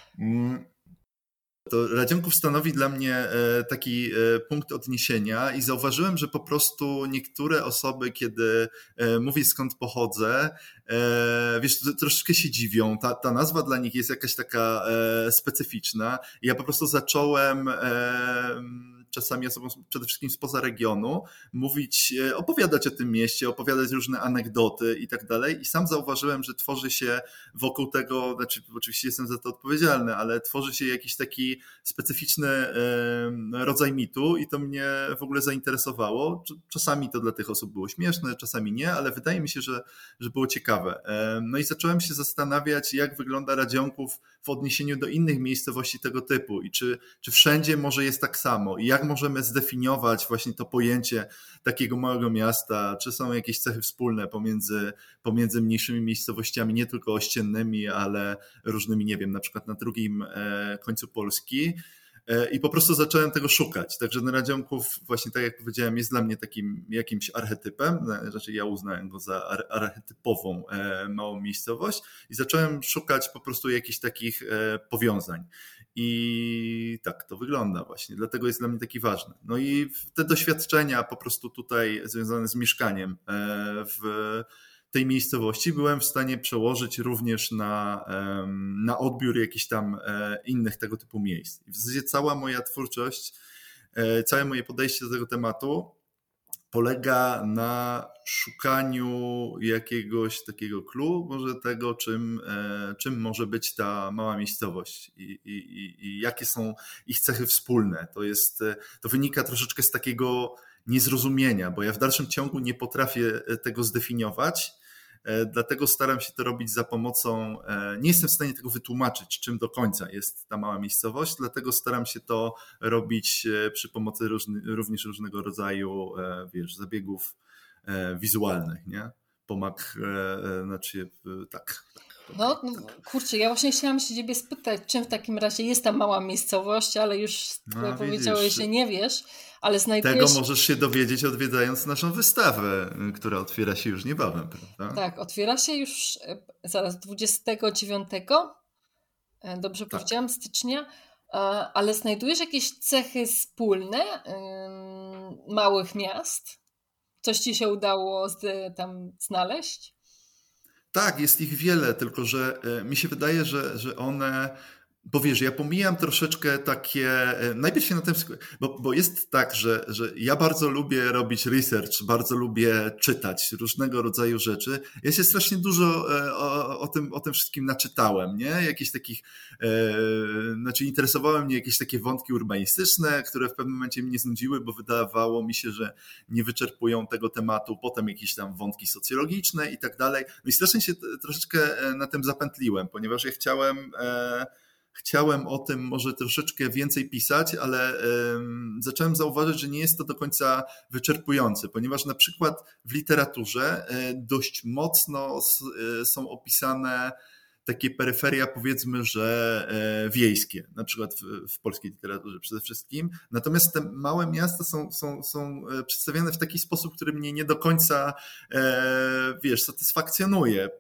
To Radzionków stanowi dla mnie taki punkt odniesienia i zauważyłem, że po prostu niektóre osoby, kiedy mówię skąd pochodzę, wiesz, troszeczkę się dziwią. Ta nazwa dla nich jest jakaś taka specyficzna. I ja po prostu zacząłem czasami osobom przede wszystkim spoza regionu mówić, opowiadać o tym mieście, opowiadać różne anegdoty i tak dalej. I sam zauważyłem, że tworzy się wokół tego, znaczy oczywiście jestem za to odpowiedzialny, ale tworzy się jakiś taki specyficzny rodzaj mitu i to mnie w ogóle zainteresowało. Czasami to dla tych osób było śmieszne, czasami nie, ale wydaje mi się, że było ciekawe. No i zacząłem się zastanawiać, jak wygląda Radzionków w odniesieniu do innych miejscowości tego typu i czy wszędzie może jest tak samo i jak możemy zdefiniować właśnie to pojęcie takiego małego miasta, czy są jakieś cechy wspólne pomiędzy mniejszymi miejscowościami, nie tylko ościennymi, ale różnymi, nie wiem, na przykład na drugim końcu Polski. I po prostu zacząłem tego szukać. Także Radzionków, właśnie tak jak powiedziałem, jest dla mnie takim jakimś archetypem. Znaczy ja uznałem go za archetypową małą miejscowość i zacząłem szukać po prostu jakichś takich powiązań. I tak to wygląda właśnie. Dlatego jest dla mnie taki ważny. No i te doświadczenia po prostu tutaj związane z mieszkaniem w tej miejscowości byłem w stanie przełożyć również na odbiór jakichś tam innych tego typu miejsc. I w zasadzie cała moja twórczość, całe moje podejście do tego tematu polega na szukaniu jakiegoś takiego clue, może tego, czym może być ta mała miejscowość i jakie są ich cechy wspólne. To wynika troszeczkę z takiego niezrozumienia, bo ja w dalszym ciągu nie potrafię tego zdefiniować, dlatego staram się to robić za pomocą, nie jestem w stanie tego wytłumaczyć, czym do końca jest ta mała miejscowość, dlatego staram się to robić przy pomocy również różnego rodzaju, wiesz, zabiegów wizualnych, nie? Znaczy, tak.
No kurczę, ja właśnie chciałam się ciebie spytać, czym w takim razie jest ta mała miejscowość, ale już powiedziałeś, że nie wiesz, ale znajdujesz...
Tego możesz się dowiedzieć odwiedzając naszą wystawę, która otwiera się już niebawem, prawda?
Tak, otwiera się już zaraz 29, dobrze powiedziałam, stycznia, ale znajdujesz jakieś cechy wspólne małych miast? Coś ci się udało tam znaleźć?
Tak, jest ich wiele, tylko że mi się wydaje, że one... Bo wiesz, ja pomijam troszeczkę takie, najpierw się na tym, bo jest tak, że ja bardzo lubię robić research, bardzo lubię czytać różnego rodzaju rzeczy. Ja się strasznie dużo o tym wszystkim naczytałem, nie? Jakichś takich, znaczy interesowały mnie jakieś takie wątki urbanistyczne, które w pewnym momencie mnie znudziły, bo wydawało mi się, że nie wyczerpują tego tematu, potem jakieś tam wątki socjologiczne i tak dalej. No i strasznie się troszeczkę na tym zapętliłem, ponieważ ja chciałem o tym może troszeczkę więcej pisać, ale zacząłem zauważyć, że nie jest to do końca wyczerpujące, ponieważ na przykład w literaturze dość mocno są opisane takie peryferia, powiedzmy, że wiejskie, na przykład w polskiej literaturze przede wszystkim. Natomiast te małe miasta są przedstawiane w taki sposób, który mnie nie do końca, satysfakcjonuje.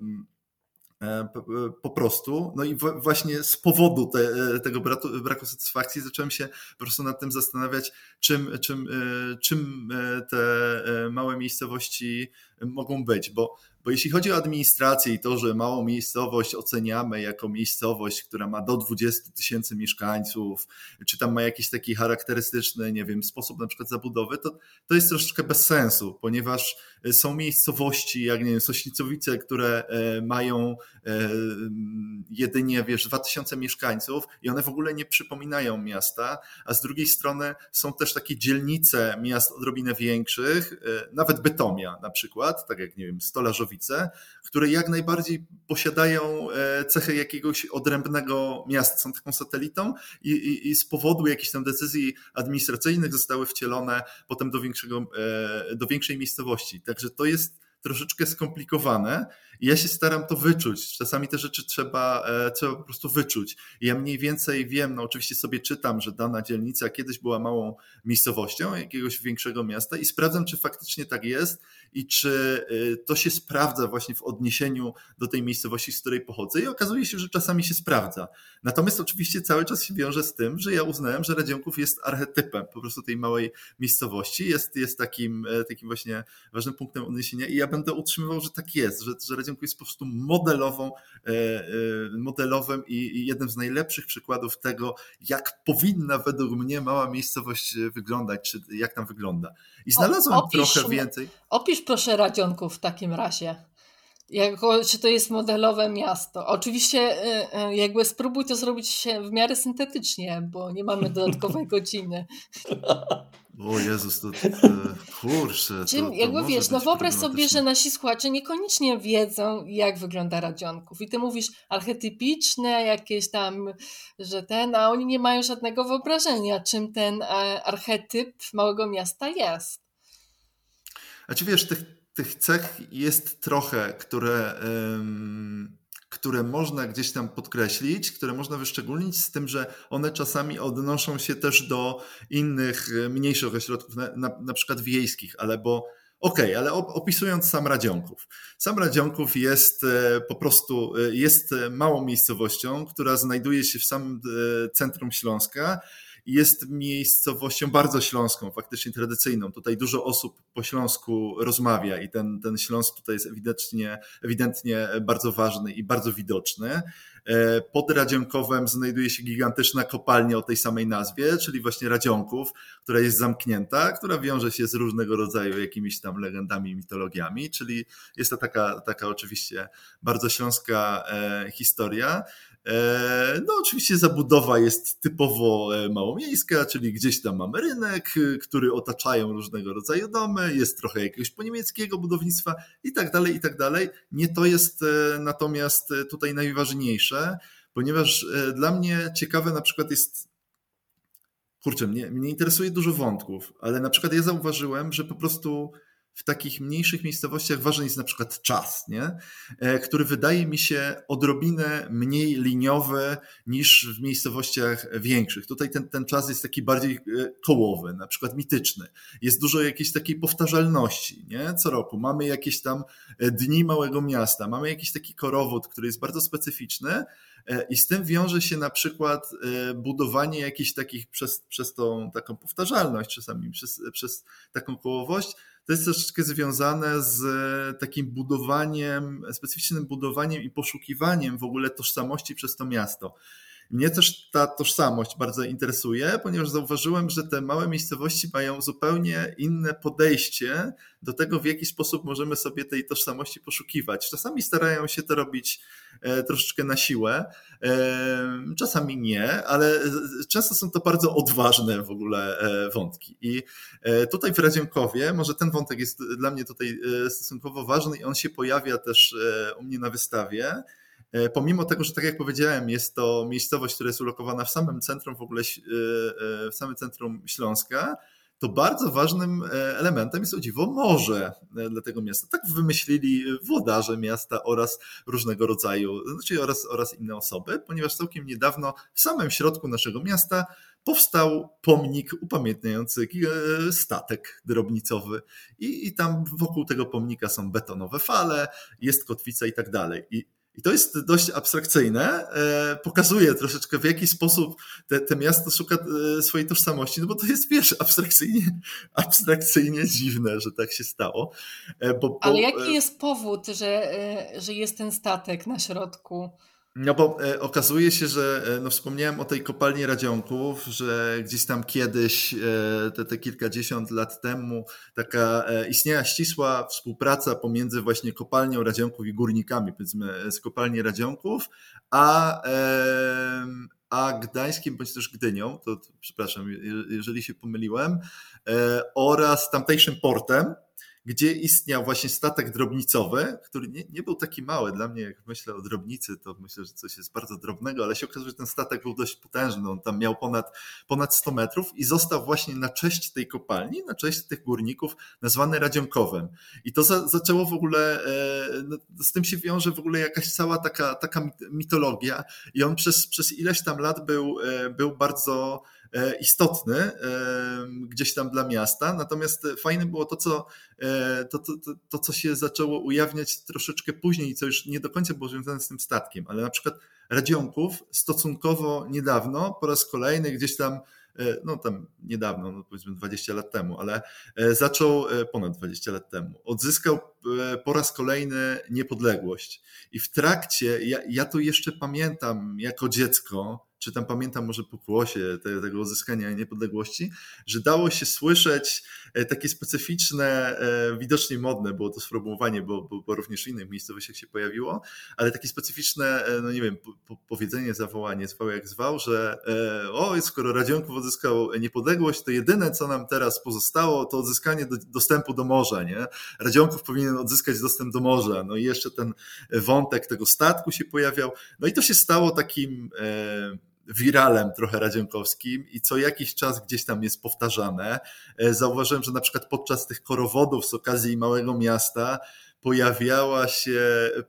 Po prostu. No i właśnie z powodu tego braku satysfakcji zacząłem się po prostu nad tym zastanawiać, czym te małe miejscowości mogą być, bo jeśli chodzi o administrację i to, że małą miejscowość oceniamy jako miejscowość, która ma do 20 000 mieszkańców, czy tam ma jakiś taki charakterystyczny, nie wiem, sposób na przykład zabudowy, to jest troszeczkę bez sensu, ponieważ są miejscowości, jak nie wiem, Sośnicowice, które mają jedynie, 2000 mieszkańców i one w ogóle nie przypominają miasta, a z drugiej strony są też takie dzielnice miast odrobinę większych, nawet Bytomia na przykład, tak jak, nie wiem, Stolarzowice, które jak najbardziej posiadają cechy jakiegoś odrębnego miasta, są taką satelitą i z powodu jakichś tam decyzji administracyjnych zostały wcielone potem do większej miejscowości. Także to jest troszeczkę skomplikowane i ja się staram to wyczuć. Czasami te rzeczy trzeba po prostu wyczuć. I ja mniej więcej wiem, no oczywiście sobie czytam, że dana dzielnica kiedyś była małą miejscowością jakiegoś większego miasta i sprawdzam, czy faktycznie tak jest i czy to się sprawdza właśnie w odniesieniu do tej miejscowości, z której pochodzę i okazuje się, że czasami się sprawdza. Natomiast oczywiście cały czas się wiąże z tym, że ja uznałem, że Radzionków jest archetypem po prostu tej małej miejscowości, jest takim właśnie ważnym punktem odniesienia i ja będę utrzymywał, że tak jest, że Radzionków jest po prostu modelowym i jednym z najlepszych przykładów tego, jak powinna według mnie mała miejscowość wyglądać, czy jak tam wygląda. I znalazłem trochę więcej.
Opisz proszę Radzionków w takim razie. Czy to jest modelowe miasto? Oczywiście jakby spróbuj to zrobić w miarę syntetycznie, bo nie mamy dodatkowej godziny.
O Jezus, to kurczę.
Wyobraź sobie, że nasi słuchacze niekoniecznie wiedzą, jak wygląda Radzionków. I ty mówisz archetypiczne, jakieś tam, a oni nie mają żadnego wyobrażenia, czym ten archetyp małego miasta jest.
Znaczy wiesz, tych cech jest trochę, które można gdzieś tam podkreślić, które można wyszczególnić, z tym, że one czasami odnoszą się też do innych, mniejszych ośrodków, na przykład wiejskich, ale opisując sam Radzionków. Sam Radzionków jest po prostu małą miejscowością, która znajduje się w samym centrum Śląska. Jest miejscowością bardzo śląską, faktycznie tradycyjną. Tutaj dużo osób po śląsku rozmawia i ten Śląsk tutaj jest ewidentnie bardzo ważny i bardzo widoczny. Pod Radzionkowem znajduje się gigantyczna kopalnia o tej samej nazwie, czyli właśnie Radzionków, która jest zamknięta, która wiąże się z różnego rodzaju jakimiś tam legendami, mitologiami, czyli jest to taka oczywiście bardzo śląska historia. No oczywiście zabudowa jest typowo małomiejska, czyli gdzieś tam mamy rynek, który otaczają różnego rodzaju domy, jest trochę jakiegoś poniemieckiego budownictwa i tak dalej, i tak dalej. Nie to jest natomiast tutaj najważniejsze, ponieważ dla mnie ciekawe na przykład jest, mnie interesuje dużo wątków, ale na przykład ja zauważyłem, że po prostu w takich mniejszych miejscowościach ważny jest na przykład czas, nie? Który wydaje mi się odrobinę mniej liniowy niż w miejscowościach większych. Tutaj ten czas jest taki bardziej kołowy, na przykład mityczny. Jest dużo jakiejś takiej powtarzalności, nie? Co roku mamy jakieś tam dni małego miasta, mamy jakiś taki korowód, który jest bardzo specyficzny i z tym wiąże się na przykład budowanie jakichś takich przez tą taką powtarzalność czasami, przez taką kołowość. To jest troszeczkę związane z takim budowaniem, specyficznym budowaniem i poszukiwaniem w ogóle tożsamości przez to miasto. Mnie też ta tożsamość bardzo interesuje, ponieważ zauważyłem, że te małe miejscowości mają zupełnie inne podejście do tego, w jaki sposób możemy sobie tej tożsamości poszukiwać. Czasami starają się to robić troszeczkę na siłę, czasami nie, ale często są to bardzo odważne w ogóle wątki. I tutaj w Radziąkowie, może ten wątek jest dla mnie tutaj stosunkowo ważny i on się pojawia też u mnie na wystawie. Pomimo tego, że tak jak powiedziałem, jest to miejscowość, która jest ulokowana w samym centrum w ogóle, w samym centrum Śląska, to bardzo ważnym elementem jest o dziwo morze dla tego miasta. Tak wymyślili włodarze miasta oraz różnego rodzaju, znaczy oraz inne osoby, ponieważ całkiem niedawno w samym środku naszego miasta powstał pomnik upamiętniający statek drobnicowy i tam wokół tego pomnika są betonowe fale, jest kotwica i tak dalej. I to jest dość abstrakcyjne, pokazuje troszeczkę w jaki sposób te miasto szuka swojej tożsamości, no bo to jest, wiesz, abstrakcyjnie dziwne, że tak się stało.
Ale jaki jest powód, że jest ten statek na środku?
No bo okazuje się, że no wspomniałem o tej kopalni Radziąków, że gdzieś tam kiedyś, te kilkadziesiąt lat temu, taka istniała ścisła współpraca pomiędzy właśnie kopalnią Radziąków i górnikami, powiedzmy z kopalni Radziąków, a Gdańskim bądź też Gdynią, to przepraszam, jeżeli się pomyliłem, oraz tamtejszym portem, gdzie istniał właśnie statek drobnicowy, który nie był taki mały. Dla mnie, jak myślę o drobnicy, to myślę, że coś jest bardzo drobnego, ale się okazuje, że ten statek był dość potężny. On tam miał ponad 100 metrów i został właśnie na cześć tej kopalni, na cześć tych górników nazwany Radziąkowem. I to zaczęło w ogóle, no, z tym się wiąże w ogóle jakaś cała taka mitologia i on przez ileś tam lat był bardzo istotny gdzieś tam dla miasta, natomiast fajne było to, co się zaczęło ujawniać troszeczkę później, co już nie do końca było związane z tym statkiem, ale na przykład Radziąków stosunkowo niedawno, po raz kolejny gdzieś tam, no tam niedawno, no powiedzmy 20 lat temu, ale zaczął ponad 20 lat temu, odzyskał po raz kolejny niepodległość i w trakcie, ja to jeszcze pamiętam jako dziecko, czy tam pamiętam może pokłosie tego uzyskania niepodległości, że dało się słyszeć takie specyficzne, widocznie modne było to sformułowanie, bo również w innych miejscowościach się pojawiło, ale takie specyficzne, no nie wiem, powiedzenie, zawołanie, zwał jak zwał, że skoro Radziąków odzyskał niepodległość, to jedyne, co nam teraz pozostało, to odzyskanie dostępu do morza, nie? Radziąków powinien odzyskać dostęp do morza, no i jeszcze ten wątek tego statku się pojawiał, no i to się stało takim wiralem trochę radziąkowskim i co jakiś czas gdzieś tam jest powtarzane. Zauważyłem, że na przykład podczas tych korowodów z okazji Małego Miasta pojawiała się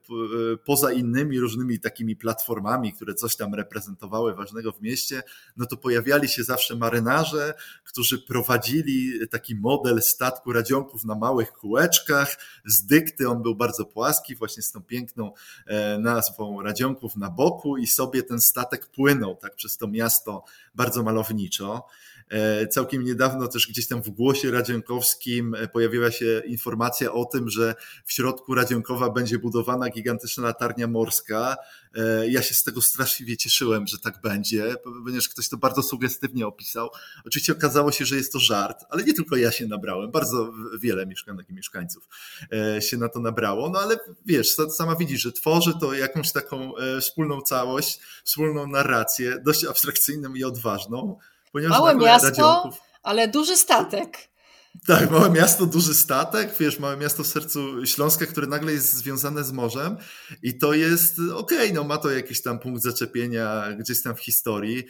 poza innymi różnymi takimi platformami, które coś tam reprezentowały ważnego w mieście, no to pojawiali się zawsze marynarze, którzy prowadzili taki model statku Radziąków na małych kółeczkach z dykty. On był bardzo płaski, właśnie z tą piękną nazwą Radziąków na boku i sobie ten statek płynął tak przez to miasto bardzo malowniczo. Całkiem niedawno też gdzieś tam w Głosie Radziąkowskim pojawiła się informacja o tym, że w środku Radziąkowa będzie budowana gigantyczna latarnia morska. Ja się z tego straszliwie cieszyłem, że tak będzie, ponieważ ktoś to bardzo sugestywnie opisał. Oczywiście okazało się, że jest to żart, ale nie tylko ja się nabrałem, bardzo wiele mieszkanek i mieszkańców się na to nabrało, no ale wiesz, sama widzisz, że tworzy to jakąś taką wspólną całość, wspólną narrację, dość abstrakcyjną i odważną.
Małe miasto, ale duży statek.
Tak, małe miasto, duży statek, wiesz, małe miasto w sercu Śląska, które nagle jest związane z morzem i to jest okej, no ma to jakiś tam punkt zaczepienia gdzieś tam w historii.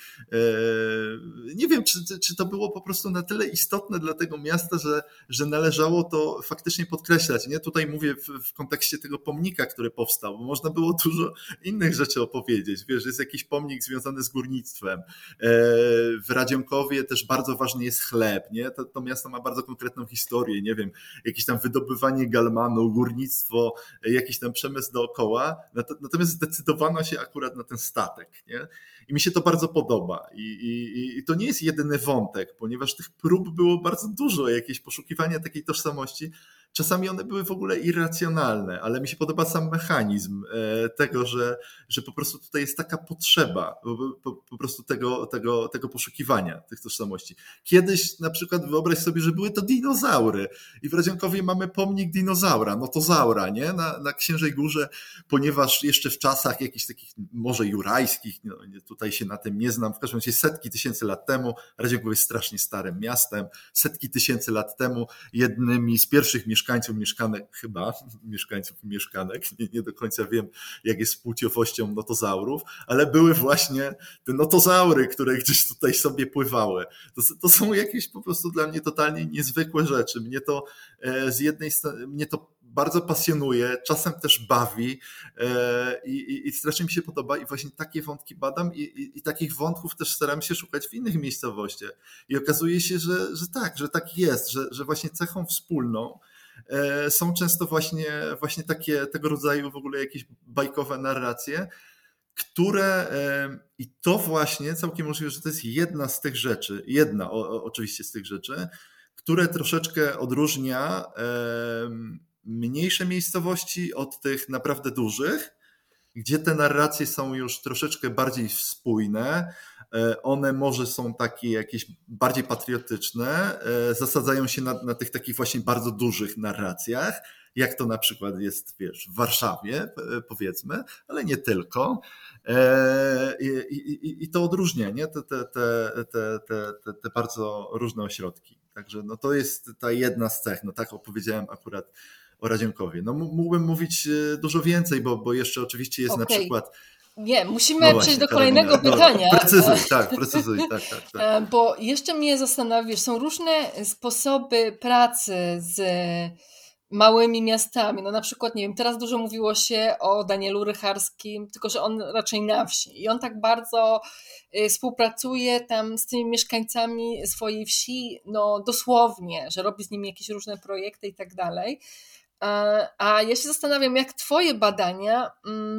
Nie wiem, czy to było po prostu na tyle istotne dla tego miasta, że należało to faktycznie podkreślać. Nie? Tutaj mówię w kontekście tego pomnika, który powstał, bo można było dużo innych rzeczy opowiedzieć. Wiesz, jest jakiś pomnik związany z górnictwem. W Radziąkowie też bardzo ważny jest chleb, nie? To miasto ma bardzo konkretną historię, nie wiem, jakieś tam wydobywanie galmanu, górnictwo, jakiś tam przemysł dookoła, natomiast zdecydowano się akurat na ten statek, nie? I mi się to bardzo podoba. I to nie jest jedyny wątek, ponieważ tych prób było bardzo dużo, jakieś poszukiwania takiej tożsamości. Czasami one były w ogóle irracjonalne, ale mi się podoba sam mechanizm tego, że po prostu tutaj jest taka potrzeba po prostu tego poszukiwania tych tożsamości. Kiedyś na przykład wyobraź sobie, że były to dinozaury i w Radzionkowie mamy pomnik dinozaura, notozaura, nie? Na Księżej Górze, ponieważ jeszcze w czasach jakichś takich może jurajskich, no, tutaj się na tym nie znam, w każdym razie setki tysięcy lat temu, Radzionków jest strasznie starym miastem, setki tysięcy lat temu jednymi z pierwszych mieszkanek, nie do końca wiem, jak jest z płciowością notozaurów, ale były właśnie te notozaury, które gdzieś tutaj sobie pływały. To są jakieś po prostu dla mnie totalnie niezwykłe rzeczy. Mnie to z jednej strony, mnie to bardzo pasjonuje, czasem też bawi i strasznie mi się podoba i właśnie takie wątki badam i takich wątków też staram się szukać w innych miejscowościach. I okazuje się, że tak jest, że właśnie cechą wspólną są często właśnie takie tego rodzaju w ogóle jakieś bajkowe narracje, które i to właśnie całkiem możliwe, że to jest jedna oczywiście z tych rzeczy, które troszeczkę odróżnia mniejsze miejscowości od tych naprawdę dużych, gdzie te narracje są już troszeczkę bardziej spójne, one może są takie jakieś bardziej patriotyczne, zasadzają się na tych takich właśnie bardzo dużych narracjach, jak to na przykład jest, wiesz, w Warszawie, powiedzmy, ale nie tylko. I to odróżnia, nie? Te bardzo różne ośrodki. Także no to jest ta jedna z cech, no tak opowiedziałem akurat o Radzionkowie. No mógłbym mówić dużo więcej, bo jeszcze oczywiście jest na przykład...
Nie, musimy przejść do kolejnego pytania.
Precyzuj, tak.
Bo jeszcze mnie zastanawia, są różne sposoby pracy z małymi miastami. No na przykład, nie wiem, teraz dużo mówiło się o Danielu Rycharskim, tylko że on raczej na wsi. I on tak bardzo współpracuje tam z tymi mieszkańcami swojej wsi, no dosłownie, że robi z nimi jakieś różne projekty i tak dalej. A ja się zastanawiam, jak twoje badania,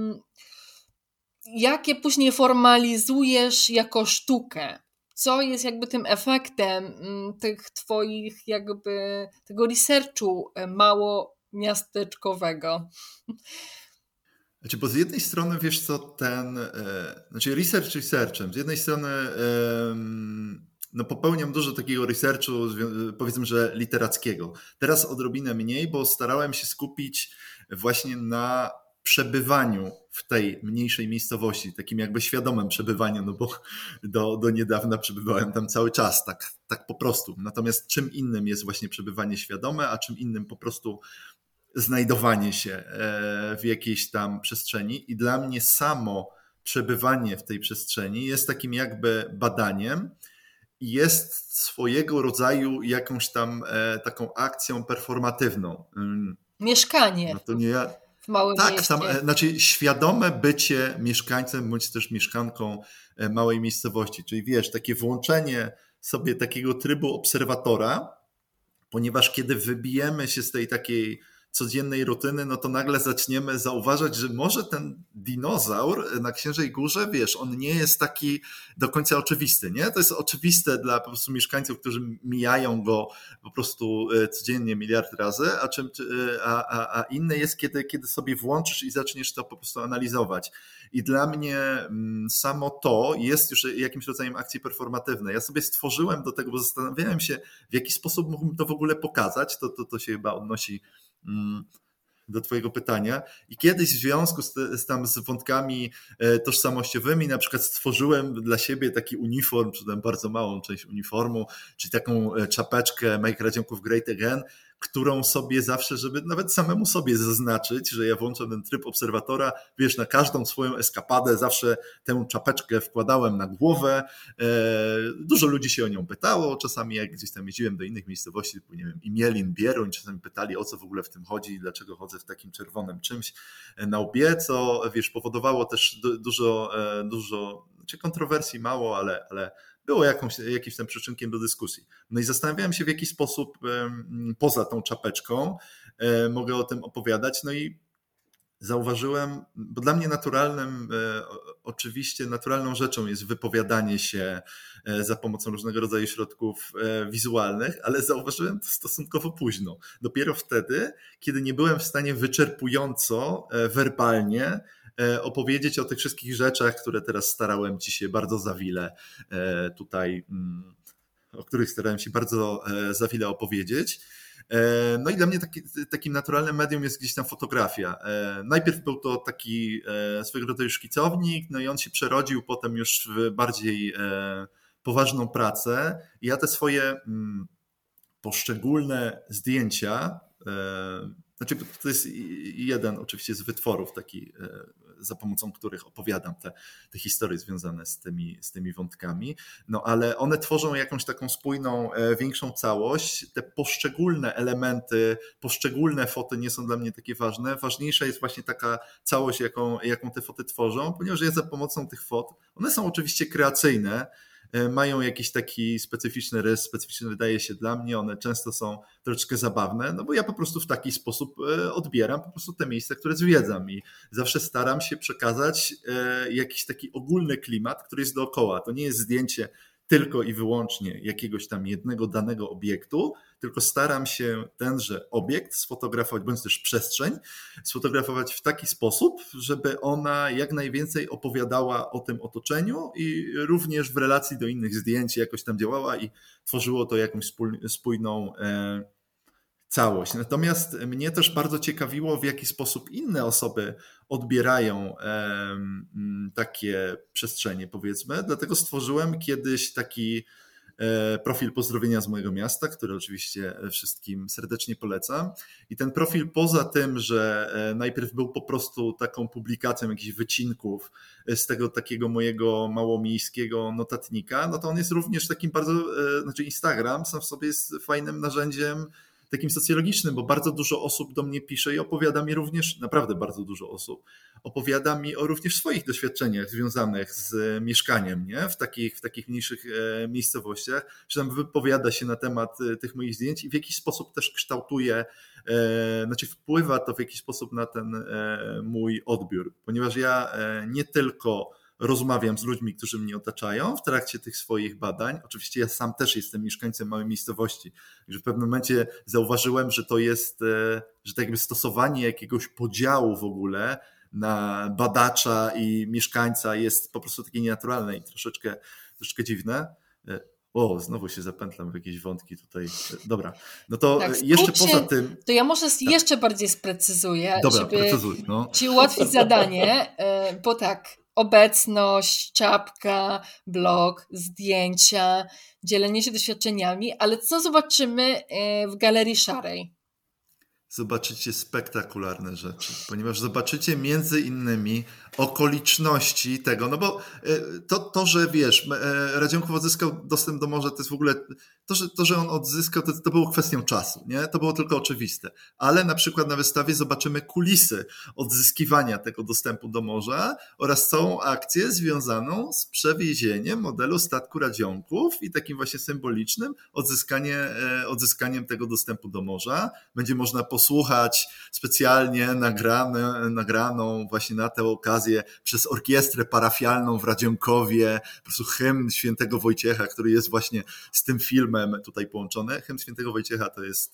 jakie później formalizujesz jako sztukę? Co jest jakby tym efektem tych twoich jakby tego researchu małomiasteczkowego?
Znaczy, bo z jednej strony wiesz co, researchem, z jednej strony no popełniam dużo takiego researchu, powiedzmy, że literackiego. Teraz odrobinę mniej, bo starałem się skupić właśnie na przebywaniu w tej mniejszej miejscowości, takim jakby świadomym przebywaniu, no bo do niedawna przebywałem tam cały czas, tak po prostu. Natomiast czym innym jest właśnie przebywanie świadome, a czym innym po prostu znajdowanie się w jakiejś tam przestrzeni i dla mnie samo przebywanie w tej przestrzeni jest takim jakby badaniem i jest swojego rodzaju jakąś tam taką akcją performatywną.
Mieszkanie.
No to nie ja.
W małym mieście.
Znaczy świadome bycie mieszkańcem bądź też mieszkanką małej miejscowości, czyli wiesz, takie włączenie sobie takiego trybu obserwatora, ponieważ kiedy wybijemy się z tej takiej codziennej rutyny, no to nagle zaczniemy zauważać, że może ten dinozaur na Księżej Górze, wiesz, on nie jest taki do końca oczywisty, nie? To jest oczywiste dla po prostu mieszkańców, którzy mijają go po prostu codziennie miliard razy, a inne jest, kiedy sobie włączysz i zaczniesz to po prostu analizować. I dla mnie samo to jest już jakimś rodzajem akcji performatywnej. Ja sobie stworzyłem do tego, bo zastanawiałem się, w jaki sposób mógłbym to w ogóle pokazać. To się chyba odnosi do twojego pytania. I kiedyś w związku z wątkami tożsamościowymi na przykład stworzyłem dla siebie taki uniform, czy tam bardzo małą część uniformu, czyli taką czapeczkę Make Radzionków Great Again, którą sobie zawsze, żeby nawet samemu sobie zaznaczyć, że ja włączam ten tryb obserwatora, wiesz, na każdą swoją eskapadę zawsze tę czapeczkę wkładałem na głowę. Dużo ludzi się o nią pytało, czasami jak gdzieś tam jeździłem do innych miejscowości, typu, nie wiem, Imielin, Bieruń, czasami pytali, o co w ogóle w tym chodzi i dlaczego chodzę w takim czerwonym czymś na łbie, co, wiesz, powodowało też dużo kontrowersji, mało, ale było jakimś tam przyczynkiem do dyskusji. No i zastanawiałem się, w jaki sposób poza tą czapeczką mogę o tym opowiadać, no i zauważyłem, bo dla mnie oczywiście naturalną rzeczą jest wypowiadanie się za pomocą różnego rodzaju środków wizualnych, ale zauważyłem to stosunkowo późno. Dopiero wtedy, kiedy nie byłem w stanie wyczerpująco, werbalnie opowiedzieć o tych wszystkich rzeczach, które teraz starałem ci się bardzo zawile tutaj, o których starałem się bardzo zawile opowiedzieć. No i dla mnie takim naturalnym medium jest gdzieś tam fotografia. Najpierw był to taki swego rodzaju szkicownik, no i on się przerodził potem już w bardziej poważną pracę. I ja te swoje poszczególne zdjęcia, znaczy to jest jeden oczywiście z wytworów taki, za pomocą których opowiadam te historie związane z tymi wątkami, no ale one tworzą jakąś taką spójną, większą całość. Te poszczególne elementy, poszczególne foty nie są dla mnie takie ważne. Ważniejsza jest właśnie taka całość, jaką te foty tworzą, ponieważ ja za pomocą tych fot, one są oczywiście kreacyjne, mają jakiś taki specyficzny rys, specyficzny wydaje się dla mnie, one często są troszeczkę zabawne, no bo ja po prostu w taki sposób odbieram po prostu te miejsca, które zwiedzam i zawsze staram się przekazać jakiś taki ogólny klimat, który jest dookoła. To nie jest zdjęcie tylko i wyłącznie jakiegoś tam jednego danego obiektu, tylko staram się tenże obiekt sfotografować, bądź też przestrzeń, sfotografować w taki sposób, żeby ona jak najwięcej opowiadała o tym otoczeniu i również w relacji do innych zdjęć jakoś tam działała i tworzyło to jakąś spójną całość. Natomiast mnie też bardzo ciekawiło, w jaki sposób inne osoby odbierają takie przestrzenie, powiedzmy. Dlatego stworzyłem kiedyś taki profil pozdrowienia z mojego miasta, który oczywiście wszystkim serdecznie polecam. I ten profil poza tym, że najpierw był po prostu taką publikacją jakichś wycinków z tego takiego mojego małomiejskiego notatnika, no to on jest również takim bardzo, znaczy Instagram sam w sobie jest fajnym narzędziem takim socjologicznym, bo bardzo dużo osób do mnie pisze i opowiada mi również, naprawdę bardzo dużo osób, opowiada mi o również swoich doświadczeniach związanych z mieszkaniem, nie? W takich mniejszych miejscowościach, czy tam wypowiada się na temat tych moich zdjęć i w jakiś sposób też kształtuje, znaczy wpływa to w jakiś sposób na ten mój odbiór, ponieważ ja nie tylko rozmawiam z ludźmi, którzy mnie otaczają w trakcie tych swoich badań. Oczywiście ja sam też jestem mieszkańcem małej miejscowości, że w pewnym momencie zauważyłem, że to jest, że tak jakby stosowanie jakiegoś podziału w ogóle na badacza i mieszkańca jest po prostu takie nienaturalne i troszeczkę dziwne. O, znowu się zapętlam w jakieś wątki tutaj. Dobra, no to tak, jeszcze poza tym...
To ja może jeszcze bardziej sprecyzuję,
dobra,
żeby
precyzuj, no.
ci ułatwić zadanie, bo tak, obecność, czapka, blog, zdjęcia, dzielenie się doświadczeniami, ale co zobaczymy w Galerii Szarej?
Zobaczycie spektakularne rzeczy, ponieważ zobaczycie między innymi okoliczności tego, no bo to że wiesz, Radzionków odzyskał dostęp do morza, to jest w ogóle, to, że on odzyskał, to było kwestią czasu, nie? To było tylko oczywiste, ale na przykład na wystawie zobaczymy kulisy odzyskiwania tego dostępu do morza oraz całą akcję związaną z przewiezieniem modelu statku Radzionków i takim właśnie symbolicznym odzyskaniem tego dostępu do morza. Będzie można posłuchać specjalnie nagraną właśnie na tę okazję przez orkiestrę parafialną w Radzionkowie, po prostu hymn Świętego Wojciecha, który jest właśnie z tym filmem tutaj połączony. Hymn Świętego Wojciecha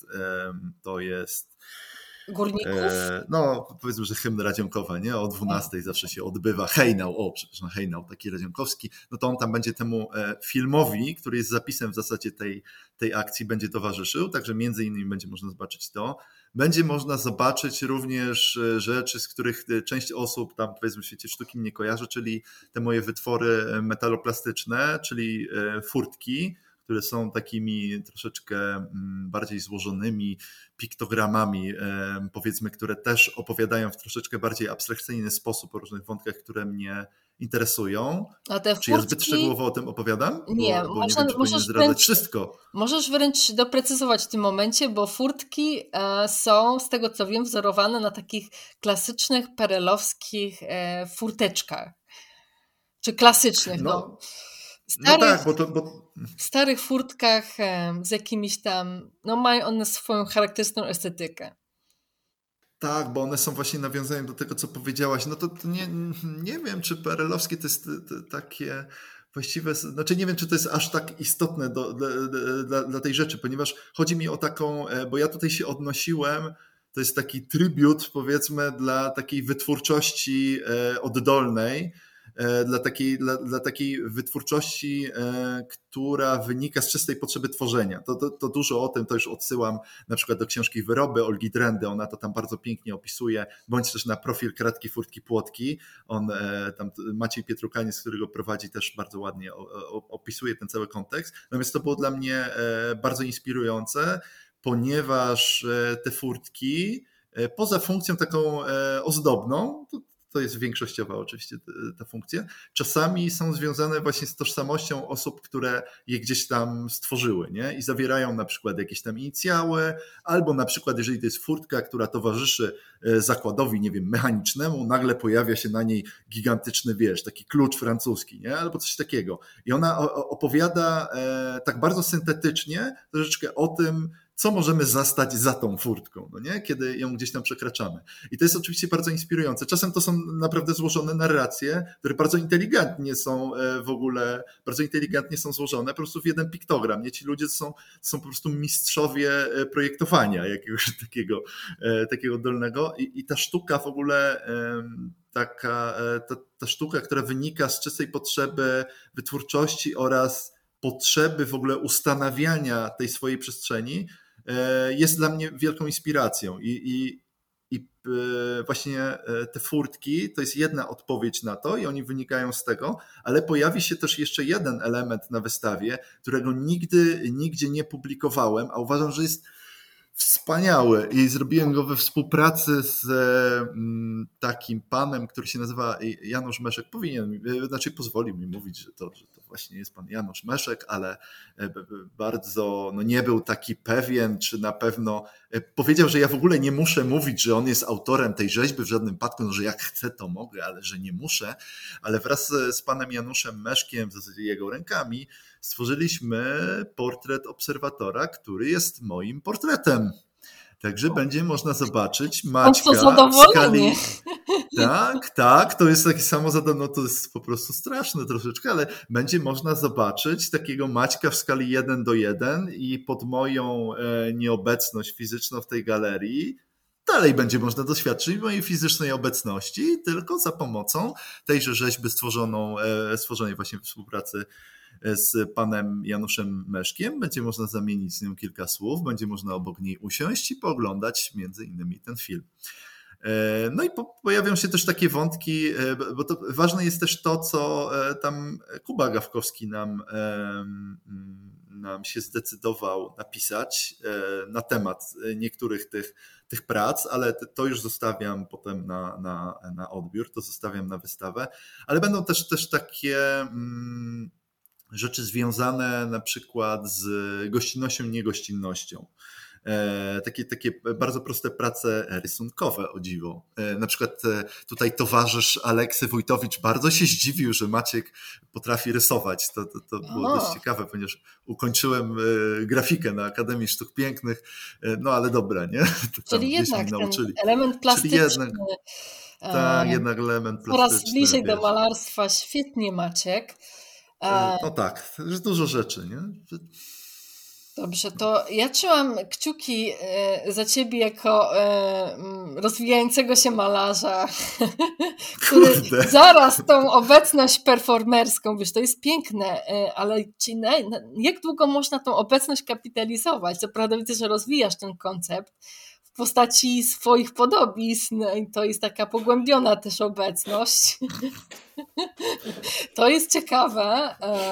to jest
Górników?
No, powiedzmy, że hymn Radzionkowa, nie? O 12 zawsze się odbywa hejnał, hejnał taki radzionkowski, no to on tam będzie temu filmowi, który jest zapisem w zasadzie tej akcji, będzie towarzyszył, także między innymi będzie można zobaczyć to. Będzie można zobaczyć również rzeczy, z których część osób tam, powiedzmy, w świecie sztuki nie kojarzy, czyli te moje wytwory metaloplastyczne, czyli furtki, które są takimi troszeczkę bardziej złożonymi piktogramami, powiedzmy, które też opowiadają w troszeczkę bardziej abstrakcyjny sposób o różnych wątkach, które mnie interesują.
A te furtki...
Czy ja zbyt szczegółowo o tym opowiadam?
Nie,
bo nie wiem, czy możesz zdradzać wszystko.
Możesz wręcz doprecyzować w tym momencie, bo furtki są, z tego co wiem, wzorowane na takich klasycznych perelowskich furteczkach. Czy klasycznych, no.
No tak,
w starych furtkach z jakimiś tam, no mają one swoją charakterystyczną estetykę.
Tak, bo one są właśnie nawiązaniem do tego, co powiedziałaś. No to nie wiem, czy PRL-owskie to jest takie właściwe, znaczy nie wiem, czy to jest aż tak istotne dla tej rzeczy, ponieważ chodzi mi o taką, bo ja tutaj się odnosiłem, to jest taki tribut, powiedzmy, dla takiej wytwórczości oddolnej, dla takiej wytwórczości, która wynika z czystej potrzeby tworzenia. To dużo o tym, to już odsyłam na przykład do książki Wyroby Olgi Drendy, ona to tam bardzo pięknie opisuje, bądź też na profil Kratki, Furtki, Płotki. Tam Maciej Pietrukaniec, który go prowadzi, też bardzo ładnie opisuje ten cały kontekst. Natomiast to było dla mnie bardzo inspirujące, ponieważ te furtki, poza funkcją taką ozdobną, to jest większościowa oczywiście ta funkcja, czasami są związane właśnie z tożsamością osób, które je gdzieś tam stworzyły, nie? I zawierają na przykład jakieś tam inicjały, albo na przykład jeżeli to jest furtka, która towarzyszy zakładowi, nie wiem, mechanicznemu, nagle pojawia się na niej gigantyczny, taki klucz francuski, nie? Albo coś takiego. I ona opowiada tak bardzo syntetycznie troszeczkę o tym, co możemy zastać za tą furtką, no nie? Kiedy ją gdzieś tam przekraczamy. I to jest oczywiście bardzo inspirujące. Czasem to są naprawdę złożone narracje, które bardzo inteligentnie są bardzo inteligentnie są złożone, po prostu w jeden piktogram. Nie? Ci ludzie są po prostu mistrzowie projektowania jakiegoś takiego dolnego i ta sztuka w ogóle ta sztuka, która wynika z czystej potrzeby wytwórczości oraz potrzeby w ogóle ustanawiania tej swojej przestrzeni, jest dla mnie wielką inspiracją i właśnie te furtki to jest jedna odpowiedź na to i oni wynikają z tego, ale pojawi się też jeszcze jeden element na wystawie, którego nigdzie nie publikowałem, a uważam, że jest wspaniały i zrobiłem go we współpracy z takim panem, który się nazywa Janusz Meszek. Pozwolił mi mówić, że to właśnie jest pan Janusz Meszek, ale bardzo nie był taki pewien, czy na pewno powiedział, że ja w ogóle nie muszę mówić, że on jest autorem tej rzeźby w żadnym wypadku, że jak chcę to mogę, ale że nie muszę, ale wraz z panem Januszem Meszkiem, w zasadzie jego rękami, stworzyliśmy portret obserwatora, który jest moim portretem. Także będzie można zobaczyć Maćka w skali... Tak, to jest takie samo zadane, to jest po prostu straszne troszeczkę, ale będzie można zobaczyć takiego Maćka w skali 1:1 i pod moją nieobecność fizyczną w tej galerii dalej będzie można doświadczyć mojej fizycznej obecności, tylko za pomocą tejże rzeźby stworzonej właśnie w współpracy z panem Januszem Meszkiem. Będzie można zamienić z nią kilka słów, będzie można obok niej usiąść i pooglądać między innymi ten film. No i pojawią się też takie wątki, bo to ważne jest też to, co tam Kuba Gawkowski nam się zdecydował napisać na temat niektórych tych prac, ale to już zostawiam potem na odbiór, to zostawiam na wystawę, ale będą też takie rzeczy związane na przykład z gościnnością, niegościnnością. Takie bardzo proste prace rysunkowe, o dziwo. Na przykład tutaj towarzysz Aleksy Wójtowicz bardzo się zdziwił, że Maciek potrafi rysować. To było dość ciekawe, ponieważ ukończyłem grafikę na Akademii Sztuk Pięknych, no ale dobra, nie?
Czyli jednak ten element plastyczny.
Jednak element plastyczny.
Coraz bliżej do malarstwa. Świetnie, Maciek.
No tak, jest dużo rzeczy, nie?
Dobrze, to ja trzymam kciuki za ciebie jako rozwijającego się malarza, który zaraz tą obecność performerską, wiesz, to jest piękne, ale jak długo można tą obecność kapitalizować? Co prawda widzę, że rozwijasz ten koncept w postaci swoich podobizn i to jest taka pogłębiona też obecność. To jest ciekawe.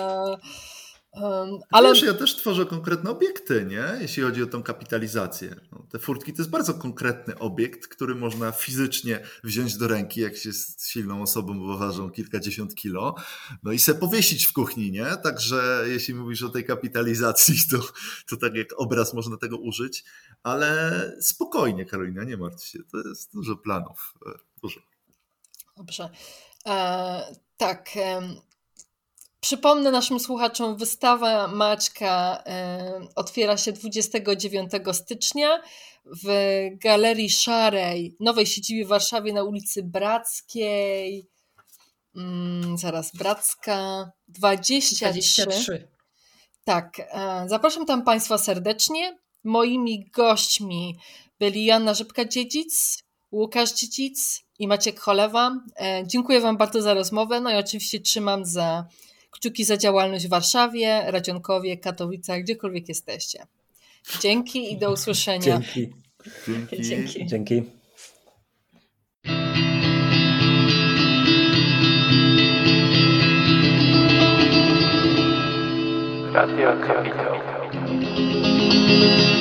Ale wiesz, ja też tworzę konkretne obiekty, nie? Jeśli chodzi o tą kapitalizację. No, te furtki to jest bardzo konkretny obiekt, który można fizycznie wziąć do ręki, jak się jest silną osobą, bo ważą kilkadziesiąt kilo, no i se powiesić w kuchni, nie? Także jeśli mówisz o tej kapitalizacji, to tak jak obraz można tego użyć, ale spokojnie, Karolina, nie martw się, to jest dużo planów, dużo.
Dobrze. Tak. Przypomnę naszym słuchaczom, wystawa Maćka otwiera się 29 stycznia w Galerii Szarej, nowej siedzibie w Warszawie na ulicy Brackiej. Bracka 23. Tak, zapraszam tam Państwa serdecznie. Moimi gośćmi byli Joanna Rzepka-Dziedzic, Łukasz Dziedzic i Maciek Cholewa. Dziękuję Wam bardzo za rozmowę. No i oczywiście trzymam kciuki za działalność w Warszawie, Radzionkowie, Katowicach, gdziekolwiek jesteście. Dzięki i do usłyszenia.
Dzięki. Radio Kapitał.